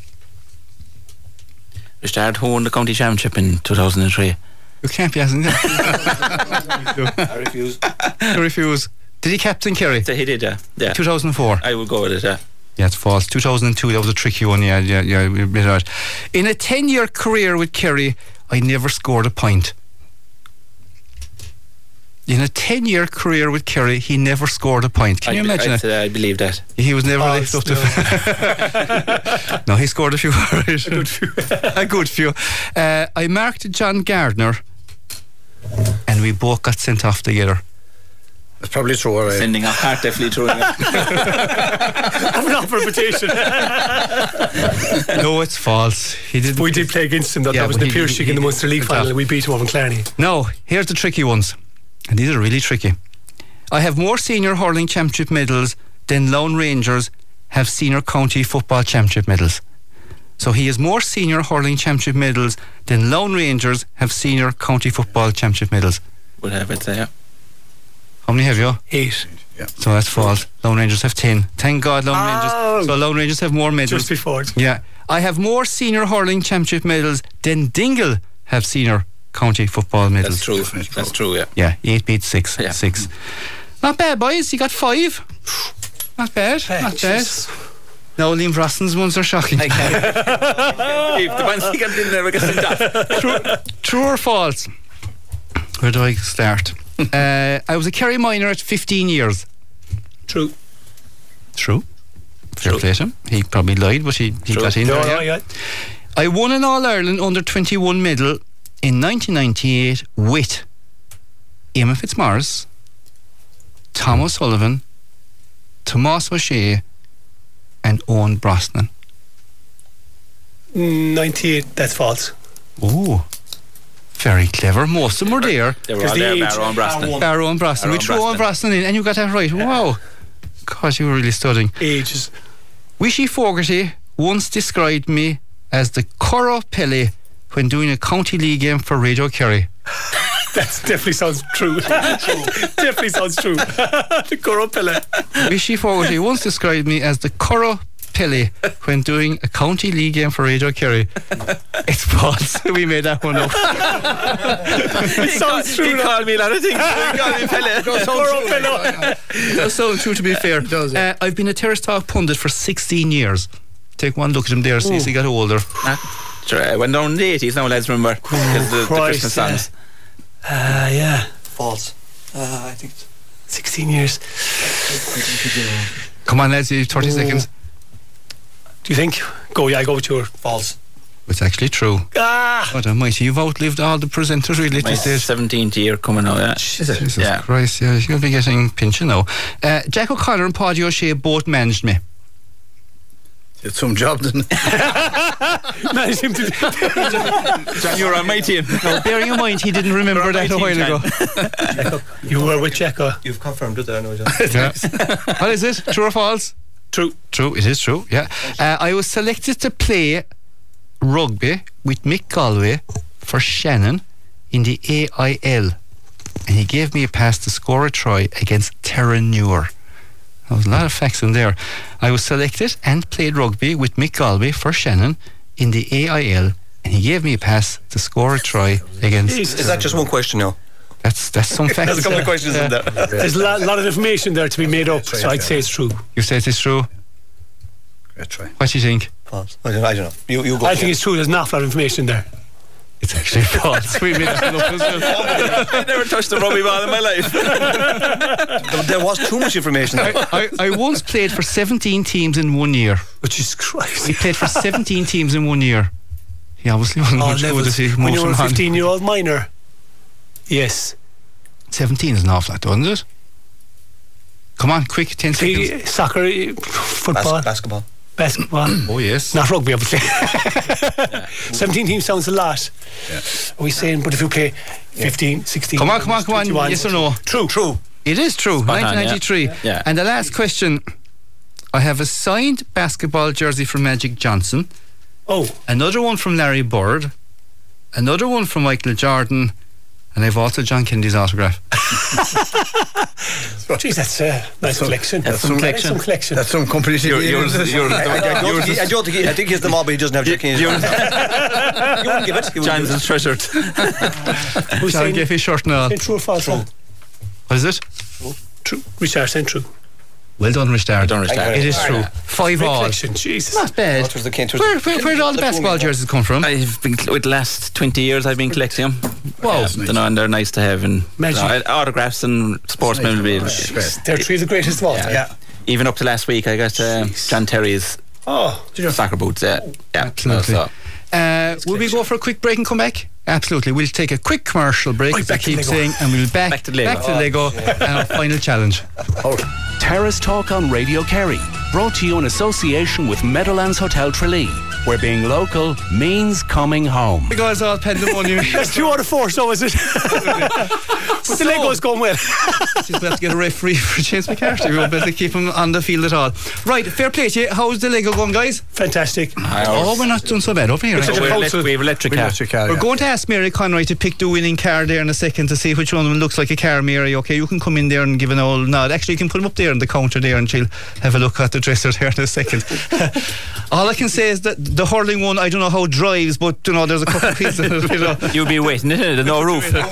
Richard who won the county championship in two thousand three. You can't be asking that. I refuse. I refuse. Did he Captain Kerry? So he did, yeah. Yeah. two thousand four. I would go with it, yeah. Yeah, it's false. two thousand two, that was a tricky one. Yeah, yeah, yeah. You're right. In a ten-year career with Kerry, I never scored a point. In a ten-year career with Kerry, he never scored a point. Can I you be- imagine I'd it? say I believe that. He was never Oh, left up to. No, he scored a few. A good few. a good few. Uh, I marked John Gardner, and we both got sent off together. It's probably true, all right. Sending a heart definitely through it. I have an offer invitation. No, it's false. He did. We did play against him. That, Yeah, that was but in the he- Pierce he- in the he- Munster League he- final. We beat him over in Clarny. No, here's the tricky ones, and these are really tricky. I have more senior hurling championship medals than Lone Rangers have senior county football championship medals. So he has more senior hurling championship medals than Lone Rangers have senior county football championship medals. Would have it, yeah. How many have you? Eight. So that's false. Lone Rangers have ten. Thank God Lone Oh. Rangers. So Lone Rangers have more medals. Just before it. Yeah. I have more senior hurling championship medals than Dingle have senior county football medals. That's true. That's true, yeah. Yeah, eight beats six. Yeah. Six. Not bad, boys. You got five. Not bad. Hey, not bad. jeez. No, Liam Vroston's ones are shocking. I can't. If the ones he got in never get sent off. True, true or false? Where do I start? uh, I was a Kerry minor at fifteen years. True. True. Fair True. play to him. He probably lied, but he, he True. got in No, there. no, yeah. yeah. I won an All Ireland under twenty-one medal in nineteen ninety-eight with Eamon Fitzmaurice, Tom O'Sullivan, Tomás O'Shea, and Owen Brosnan. ninety-eight, that's false. Oh, very clever. Most of them were there. They were Because all the there, age- Barrow and Brosnan. Barrow and Brosnan. We Barrow and threw Owen Brosnan. Brosnan in, and you got that right. Wow. God, you were really studying. Ages. Wishy Fogarty once described me as the Curra Pele when doing a county league game for Radio Kerry. That definitely sounds true. Definitely sounds true. The Coropilla. Wishy Fogarty once described me as the Curra Pele when doing a county league game for Radio Kerry. It's false. We made that one up. It sounds true. He though. called me a lot of things. He called me Pele. Coropilla. That's so true, to be fair. does, uh, I've been a Terrace Talk pundit for sixteen years. Take one look at him there, see as he got older. Ah, sure, I went down in the eighties now, lads, remember? Because the, the Christ, Christmas songs. Uh, yeah. False. Uh, I think it's sixteen years. Come on, lads, you have thirty Ooh. seconds. Do you think? Go, yeah, I go with your. false. It's actually true. Ah! God almighty, you've outlived all the presenters really at My this stage. seventeenth year coming now, yeah. Jesus Yeah. Christ, yeah, you'll be getting pension now. Uh, Jack O'Connor and Paddy O'Shea both managed me. It's some job, didn't it? Managed him to. John, you're on my team. No, bearing in mind, he didn't remember that a while ago. You were with Checo. You've confirmed it there, no, John. Yeah. What is it? True or false? True. True, it is true, yeah. Uh, I was selected to play rugby with Mick Galway for Shannon in the A I L, and he gave me a pass to score a try against Terranure. There was a lot of facts in there. I was selected and played rugby with Mick Galway for Shannon in the A I L, and he gave me a pass to score a try against. Jeez, is that just one question now? That's that's some facts. There's a couple of questions yeah. in there. There's a lot, lot of information there to be made up, so I'd say it's true. You say it's true? Great try. What do you think? False. I don't, I don't know. You, you go. I think it's true. There's not a lot of information there. It's actually false. We made that up as well. I never touched a rugby ball in my life. There was too much information there. I, I, I once played for seventeen teams in one year. Which is Christ. We played for seventeen teams in one year. He obviously wasn't All much good levels. as he When you were a on. fifteen-year-old minor. Yes. seventeen is an awful lot, isn't it? Come on, quick, ten seconds. Eh, Soccer, eh, football, Bas- basketball. basketball. Oh, yes. Not rugby, obviously. seventeen teams sounds a lot. Yeah. Are we saying, but if you play fifteen, sixteen... Come on, come on, come on. twenty-one, Yes or no? True. True. It is true. Spot on, nineteen ninety-three. yeah. Yeah. And the last question. I have a signed basketball jersey from Magic Johnson. Oh. Another one from Larry Bird. Another one from Michael Jordan. And I've also John Kennedy's autograph. Jeez, that's a nice collection. That's some collection. Some collection. That's some completely. You're, you're, you're, I, I, don't think he, I don't think he, I think he has them all, but he doesn't have Jack Kennedy's. You wouldn't give it. You wouldn't John's give is treasured. Who's John saying, gave his shirt and all. saying true or false? True. What is it? True. Richard saying true. Well done, Rich Dard. Well done, Rich Dard. It is true. Five Great all. collection. Jesus. Not bad. What was the Kent- was Where, the- where, where did all the basketball jerseys come from? I've been with the last twenty years. I've been collecting them. Wow. Yeah, you know, and they're nice to have, and Magic. you know, autographs and sports memorabilia. They're three of the greatest of all Yeah. time. Yeah. Even up to last week, I got uh, John Terry's Oh, soccer boots. Yeah, yeah. Absolutely. So, Uh, will we go for a quick break and come back? Absolutely. We'll take a quick commercial break, Right, as I back to keep Lego. saying, and we'll back, Back to Lego. back to Lego and our final challenge. Terrace Talk on Radio Kerry, brought to you in association with Meadowlands Hotel Tralee, where being local means coming home. The guys all pandemonium. that's two out of four, so is it? But the Lego's going well. We'll have to get a referee for James McCarthy. We won't be able to keep him on the field at all. Right, fair play to you. How's the Lego going, guys? Fantastic. Oh, we're not doing so bad over here. It's Right? a we're council. elect- we have electric car. Electric car, We're yeah. going to ask Mary Conroy to pick the winning car there in a second to see which one of them looks like a car, Mary. Okay, you can come in there and give an old nod. Actually, you can put them up there on the counter there and she'll have a look at the dresser there in a second. All I can say is that the hurling one, I don't know how it drives, but you know, there's a couple of pieces of it. You know. You'll be waiting, isn't it? There's no roof. Good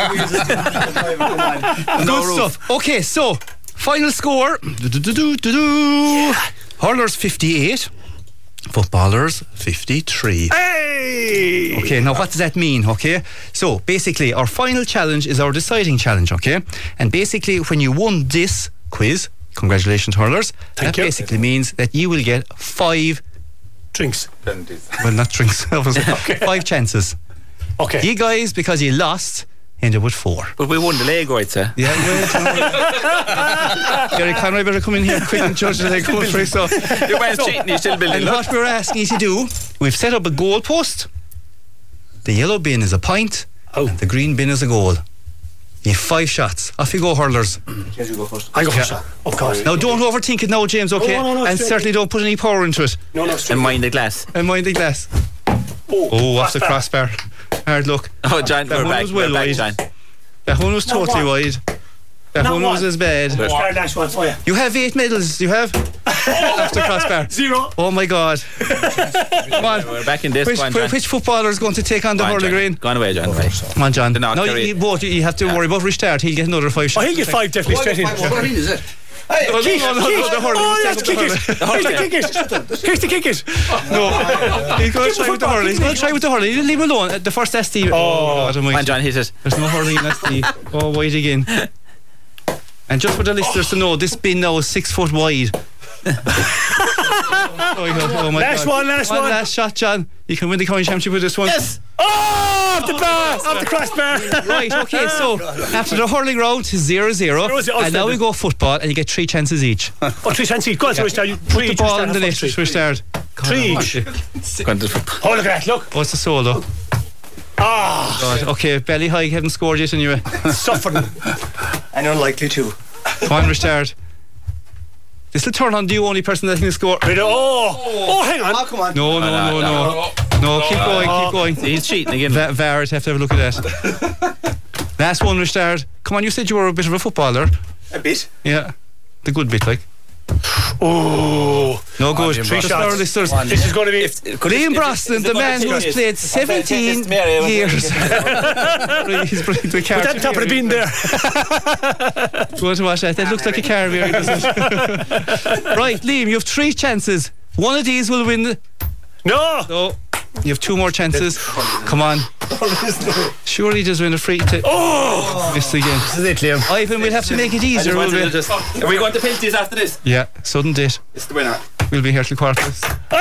stuff. Okay, so final score. Do-do-do-do-do-do. Hurlers fifty-eight, footballers fifty-three. Hey! Okay, now what does that mean? Okay, so basically our final challenge is our deciding challenge. Okay, and basically when you won this quiz, congratulations, hurlers. Thank that you. basically means that you will get five. Drinks. Well, not drinks. obviously. Five chances. Okay. You guys, because you lost, ended with four. But we won the Lego, I'd say. Yeah, well, Gary Conroy better come in here quick and judge the Lego for you. So, Your man's cheating, he's still building. and Look. what we're asking you to do, we've set up a goal post. The yellow bin is a pint, Oh. and the green bin is a goal. You have five shots. Off you go, hurlers. Yes, you go first. I go first. Of course. Now, don't overthink it now, James, okay? No, no, no, and straight certainly don't put any power into it. No, no, straight. And mind the glass. And mind the glass. Oh, Oh, off the crossbar. Hard luck. Oh, John, That we're one back. was well We're back, wide. John. That one was Not totally one. wide. That Not one was one. as bad. Hard last one. Oh, yeah. You have eight medals, you have? Off the crossbar. Zero. Oh my God. Come on. We're back in this Which, one, John. which footballer is going to take on the Go on, hurling John. green? Go on away, John. Away. Come on, John. The knock No, you, carry. you, both, you have to worry about Rich Dart. He'll get another five Oh, shots. he'll get five definitely straight in. What is it? Hey, No, kick, no, no, no, kick. no, the hurling. Oh, We'll let's take kick up it. the Here's the kick it. Here's the kick it. No, he's going to try with the hurling. He's going to try with the hurling. He'll leave him alone. Uh, The first S D. Oh, Come on, John, hit it. There's no hurling in S D. Oh, wide again. And just for the listeners to know, this bin now is six foot wide. oh my last God. one, last one. one. Last shot, John. You can win the county championship with this one. Yes. Oh, off the bar, off the crossbar. Right, okay, so after the hurling round, zero zero. And now we go football, and you get three chances each. Oh, three chances each. Go on, so we start. You Put three the each, ball we in the net, start. so we start. Three each. Go on to the- Oh, look at that, look. What's the solo? Ah, God, okay, Belly High haven't scored yet anyway. suffering. And unlikely too. Come on, restart. This will turn on the only person that can score. Right, oh, oh, hang on. Oh, come on. No, no, no, no. No, keep going, keep going. He's cheating again. Va- V A R, have to have a look at that. Last one, restart. Come on, you said you were a bit of a footballer. A bit. Yeah, the good bit, like. Oh, No good. Three Just shots. our listeners. This is going to be. Liam Brosnan, the man who has played seventeen years. Right, he's bringing the car. Put that top of the bin there. Do you want to watch that? That looks like a car beer, doesn't it? Right, Liam, you have three chances. One of these will win. The- No. no. You have two more chances. Come on. Surely there's been a free to. Oh! Missed again. This is it, Liam. Ivan, we'll have to make it easier, will we? Are we going to penalties after this? Yeah, sudden date. It's the winner. We'll be here till quarter past.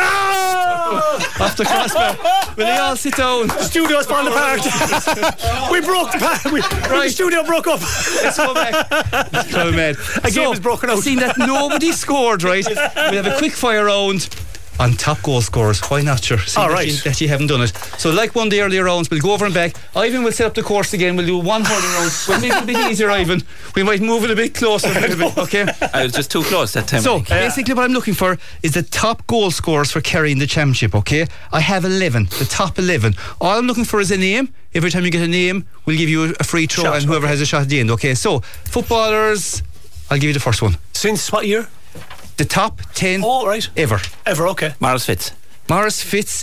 Oh! Off the crossbar. Will they all sit down? The studio's falling apart. We broke the pa- we, right. The studio broke up. Let's go back. Let's go, man. A game was broken out. Seeing that nobody scored, right? We'll have a quick fire round on top goal scorers. Why not, sure? All that right. You, that you haven't done it. So, like one of the earlier rounds, we'll go over and back. Ivan will set up the course again. We'll do one hurling round. We'll make it a bit easier, Ivan. We might move it a bit closer, a little bit, okay? I was just too close that time. So, basically, what I'm looking for is the top goal scorers for Kerry in the championship, okay? I have eleven, the top eleven. All I'm looking for is a name. Every time you get a name, we'll give you a free throw, Shot, and whoever okay. has a shot at the end, okay? So, footballers, I'll give you the first one. Since what year? The top ten Oh, right. ever. Ever, okay. Morris Fitz. Morris Fitz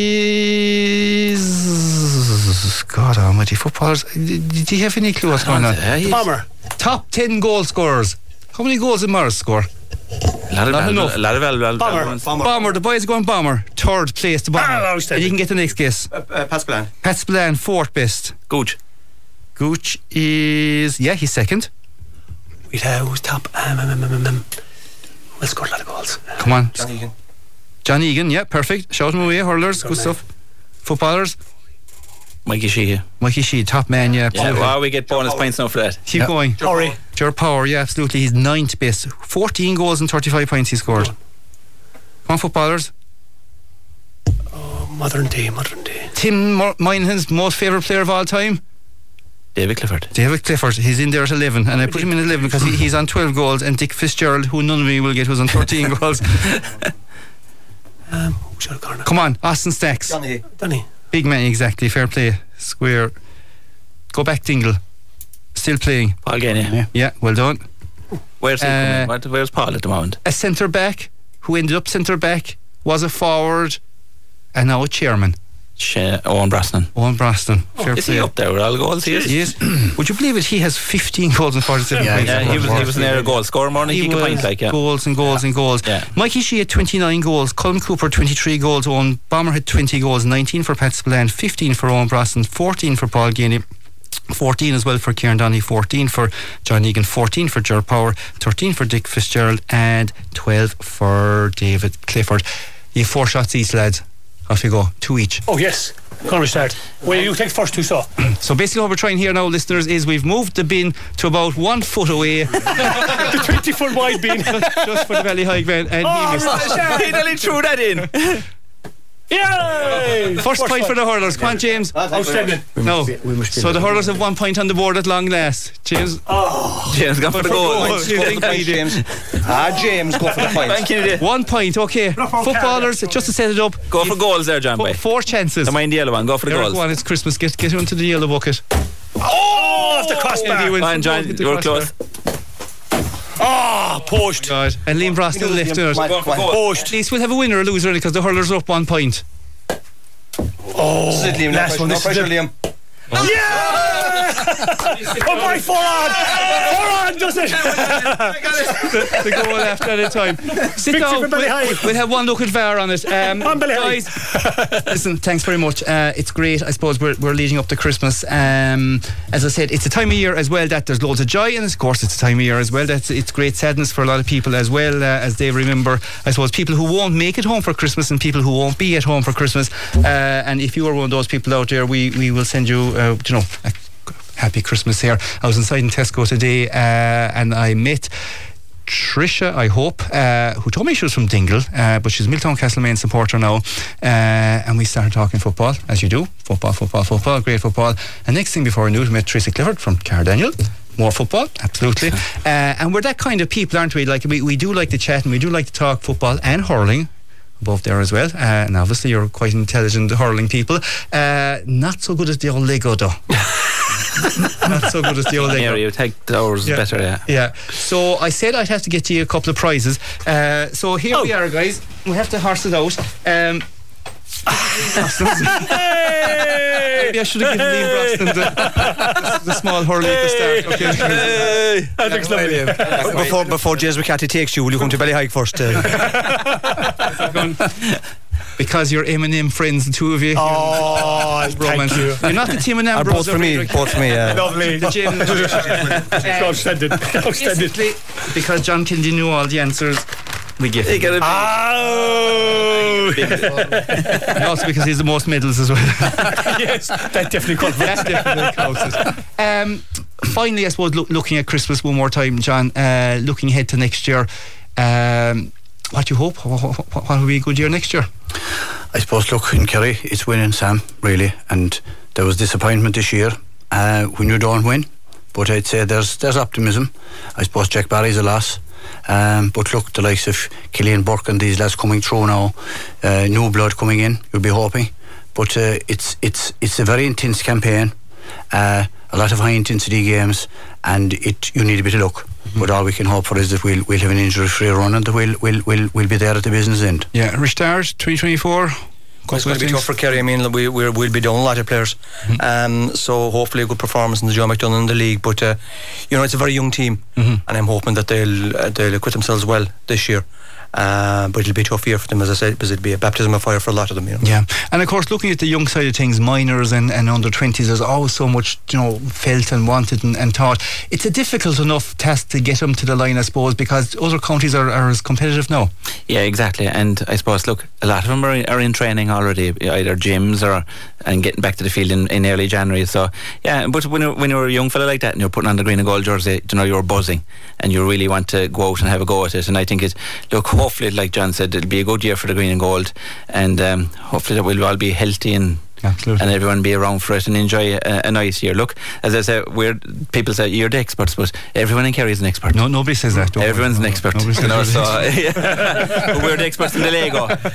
is. God almighty, footballers. Did you have any clue what's going on? Uh, Bomber. Top ten goal scorers. How many goals did Morris score? A lot of Not val- enough. a lot of val- val- Bomber. val- Bomber. Bomber, the boys are going bomber. Third place to bomber. Ah, outstanding. And you can get the next guess. Uh, uh, Pascalan. Pat Spillane, fourth best. Gooch. Gooch is. Yeah, he's second. Wait, uh, who's top? Um, um, um, um, um. We'll score a lot of goals. Come on. John Egan. John Egan, yeah, perfect. Shout him away, hurlers, good stuff. Footballers, Mikey Sheehy. Mikey Sheehy, top man, yeah. Yeah, well, we get bonus points now for that. Keep Yeah. going. Hurry. Ger Power, yeah, absolutely. He's ninth best. fourteen goals and thirty-five points he scored. Come on, footballers. Oh, modern day, modern day. Tim Mo- Moynihan's most favourite player of all time, David Clifford. David Clifford. He's in there at eleven, and I put him in at eleven because he, he's on twelve goals, and Dick Fitzgerald, who none of me will get, who's on thirteen goals. Um, who's out of corner? Come on, Austin Stacks. Donny. Donny. Big man, exactly. Fair play. Square. Go back, Dingle. Still playing. Paul Gainey. Yeah, well done. Where's he Uh, coming? What- Where's Paul at the moment? A centre back who ended up centre back, was a forward, and now a chairman. Sh- Owen Brosnan. Owen Brosnan. Fair Is play. he up there with all the goals? He is. Yes. Would you believe it? He has fifteen goals and forty-seven Yeah, points. Yeah, he was, he was near a goal scorer more than he, He could was point like, yeah. goals and goals and goals. Yeah. Mikey Sheehy had twenty-nine goals, Colm Cooper twenty-three goals, Owen Bomber had twenty goals, nineteen for Pat Spillane, fifteen for Owen Brosnan, fourteen for Paul Gainey, fourteen as well for Kieran Donny, fourteen for John Egan, fourteen for Ger Power, thirteen for Dick Fitzgerald, and twelve for David Clifford. You have four shots each, lads. Off you go, two each. Oh, yes. Can we start? Well, you take first two, so. So basically what we're trying here now, listeners, is we've moved the bin to about one foot away. The twenty foot wide bin. Just for the Valley High man, and Oh, he missed. He nearly threw that in. Yay! First point for the hurlers. Come on, James. Outstanding. No. we must be So the able to- hurlers have one point on the board at long last. James. James gone for the goal. goal. James. Ah, James, go for the point. Thank you. One point, okay. Footballers, just to set it up. Go for goals there, John Four, Boy. four chances. Don't mind the yellow one. Go for the Eric, goals. go on, it's Christmas. Get get into the yellow bucket. Oh, off the crossbar. Andy wins Fine, the John. goal, get the You were crossbar. close. Ah, post. God. And Liam Brosnan left in it. Go for goal. Post. At least we'll have a winner or loser because the hurlers are up one point. Oh, This is it, Liam. No last pressure, one. no This is pressure, it. Liam. Oh. Yeah! Oh my, four on! Four on, does it? The goal after at a time. Sit down. We'll, we'll have one look at V A R on it. Um, guys, listen, thanks very much. Uh, it's great. I suppose we're, we're leading up to Christmas. Um, as I said, it's a time of year as well that there's loads of joy, and of course it's a time of year as well that it's great sadness for a lot of people as well, uh, as they remember, I suppose, people who won't make it home for Christmas and people who won't be at home for Christmas. Uh, and if you are one of those people out there, we, we will send you, uh, you know, a happy Christmas here. I was inside in Tesco today, uh, and I met Trisha, I hope, uh, who told me she was from Dingle, uh, but she's a Milltown Castlemaine supporter now, uh, and we started talking football, as you do. Football, football, football, great football. And next thing before I knew it, we met Tracy Clifford from Cardaniel. More football, absolutely. uh, and we're that kind of people, aren't we? Like we, we do like to chat and we do like to talk football and hurling. Both there as well, uh, and obviously you're quite intelligent hurling people. Uh, not so good as the old Lego though. Not so good as the old Lego. Yeah, you take ours yeah. better, yeah. Yeah. So I said I'd have to get you a couple of prizes. Uh, so here oh. we are, guys. We have to horse it out. Um, hey! Maybe I should have given Liam Brosnan the, the, the small hurley at the start. Okay. Hey! That looks lovely. Before, before Jez McCarthy takes you, will you come to Ballyhike first? Uh? Because you're M and M friends, the two of you. Oh, thank you. You're not the Tim and Ambrose. Uh, both for me, both for me. Yeah. Lovely. The gym. Outstanding. Outstanding. Because John Kennedy knew all the answers, we give him. Oh! And also because he's the most medals as well. Yes, that definitely counts. That definitely counts. Um, finally, I suppose, look, looking at Christmas one more time, John, uh, looking ahead to next year, um, what do you hope? What, what, what will be a good year next year? I suppose, look, in Kerry, it's winning, Sam, really. And there was disappointment this year uh, when you don't win. But I'd say there's there's optimism. I suppose Jack Barry's a loss. Um, but look, the likes of Killian Burke and these lads coming through now, uh, new blood coming in, you'll be hoping. But uh, it's it's it's a very intense campaign, uh, a lot of high intensity games, and it you need a bit of luck. Mm-hmm. But all we can hope for is that we'll we'll have an injury free run and that we'll we'll we'll we'll be there at the business end. Yeah, restart twenty twenty-four. It's going to be tough for Kerry. I mean, we we're, we'll be down a lot of players, mm-hmm. um, so hopefully a good performance in the Joe McDonagh in the league. But uh, you know, it's a very young team, mm-hmm. and I'm hoping that they'll uh, they'll acquit themselves well this year. Uh, but it'll be a tough year for them, as I said, because it'll be a baptism of fire for a lot of them, you know. Yeah, and of course, looking at the young side of things, minors and, and under twenties, there's always so much, you know, felt and wanted and, and thought. It's a difficult enough task to get them to the line, I suppose, because other counties are, are as competitive now. Yeah, exactly. And I suppose, look, a lot of them are, are in training already, either gyms or and getting back to the field in, in early January. So yeah, but when you're, when you're a young fella like that and you're putting on the green and gold jersey, you know, you're buzzing and you really want to go out and have a go at it. And I think it, look, hopefully, like John said, it'll be a good year for the green and gold, and um, hopefully that we'll all be healthy and Absolutely. and everyone be around for it and enjoy a, a nice year. Look, as I said, we're people say you're the experts, but everyone in Kerry is an expert. No, nobody says that. Don't Everyone's worry. an expert. Nobody You know, says so that. yeah. We're the experts in the Lego. We're,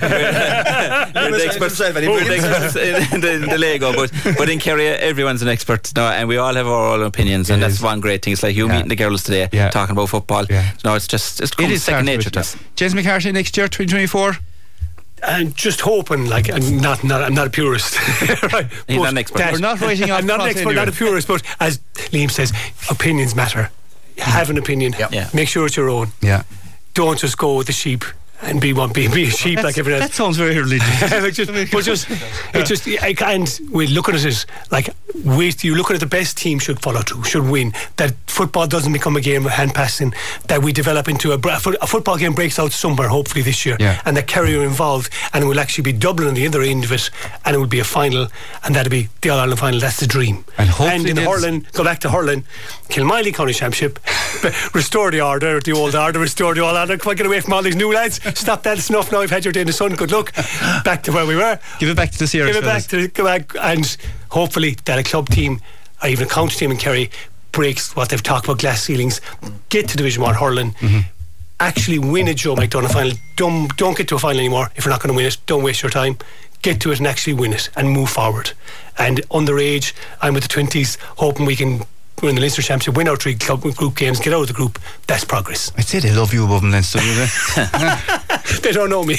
we're the experts. We're the experts in the, the Lego, but but in Kerry, everyone's an expert. No, and we all have our own opinions, and It that's is. one great thing. It's like you Yeah. meeting the girls today, Yeah. talking about football. Yeah. No, it's just it's It is second part of nature it, to us. yeah. James McCarthy next year, twenty twenty-four. And just hoping, like, I'm not, not, I'm not a purist. Right? He's But not an expert. that- We're not writing off I'm not an Cross expert, anyway. not a purist, but as Liam says, opinions matter. Have an opinion. Yeah. Make sure it's your own. Yeah. Don't just go with the sheep and be one, be, be a sheep like everyone That else. sounds very religious. Like just, but just, it just, and we're looking at it like, wait, you look at it, the best team should follow through, should win. That football doesn't become a game of hand passing. That we develop into a, a football game breaks out somewhere, hopefully this year, Yeah. and that Kerry are involved, and it will actually be Dublin on the other end of it, and it will be a final, and that'll be the All Ireland final. That's the dream. And hopefully in they'll- hurling, go back to hurling, Kilmiley County Championship, restore the order, the old order, restore the old order. Come on, get away from all these new lads. Stop that snuff now. You've had your day in the sun. Good luck. Back to where we were. Give it back to the Sierra. Give it back to go back, and hopefully that a club team or even a county team in Kerry breaks what they've talked about, glass ceilings, get to Division One hurling, Mm-hmm. actually win a Joe McDonagh final. Don't don't get to a final anymore if you're not going to win it. Don't waste your time. Get to it and actually win it and move forward. And underage, I'm with the twenties, hoping we can we're in the Leinster Championship, win our three club group games, get out of the group, that's progress. I'd say they love you above them then, so do they? They don't know me.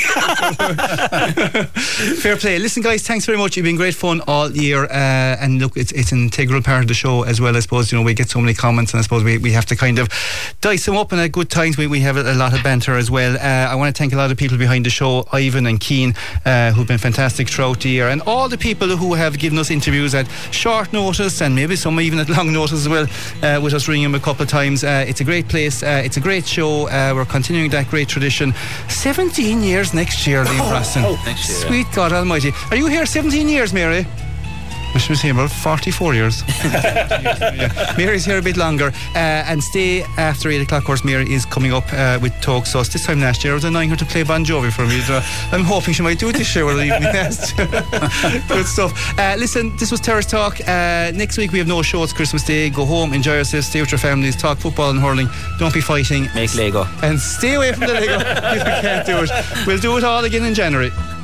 Fair play. Listen, guys, thanks very much. You've been great fun all year, uh, and look, it's it's an integral part of the show as well. I suppose, you know, we get so many comments, and I suppose we, we have to kind of dice them up, and at good times we, we have a, a lot of banter as well. uh, I want to thank a lot of people behind the show, Ivan and Keane, uh, who've been fantastic throughout the year, and all the people who have given us interviews at short notice, and maybe some even at long notice as well, uh, with us ringing them a couple of times. Uh, it's a great place, uh, it's a great show. Uh, we're continuing that great tradition. seventeen years next year, Liam Braston. Oh, next year, Sweet yeah. God almighty. Are you here seventeen years, Mary? I should say about forty-four years. Yeah. Mary's here a bit longer, uh, and stay after eight o'clock. Of course, Mary is coming up uh, with Talk Sauce. This time last year I was annoying her to play Bon Jovi for me. Uh, I'm hoping she might do it this year without even asked. Good stuff. Uh, listen, this was Terrace Talk. Uh, next week we have no show. It's Christmas Day. Go home, enjoy yourselves, stay with your families, talk football and hurling. Don't be fighting. Make Lego. And stay away from the Lego if we can't do it. We'll do it all again in January.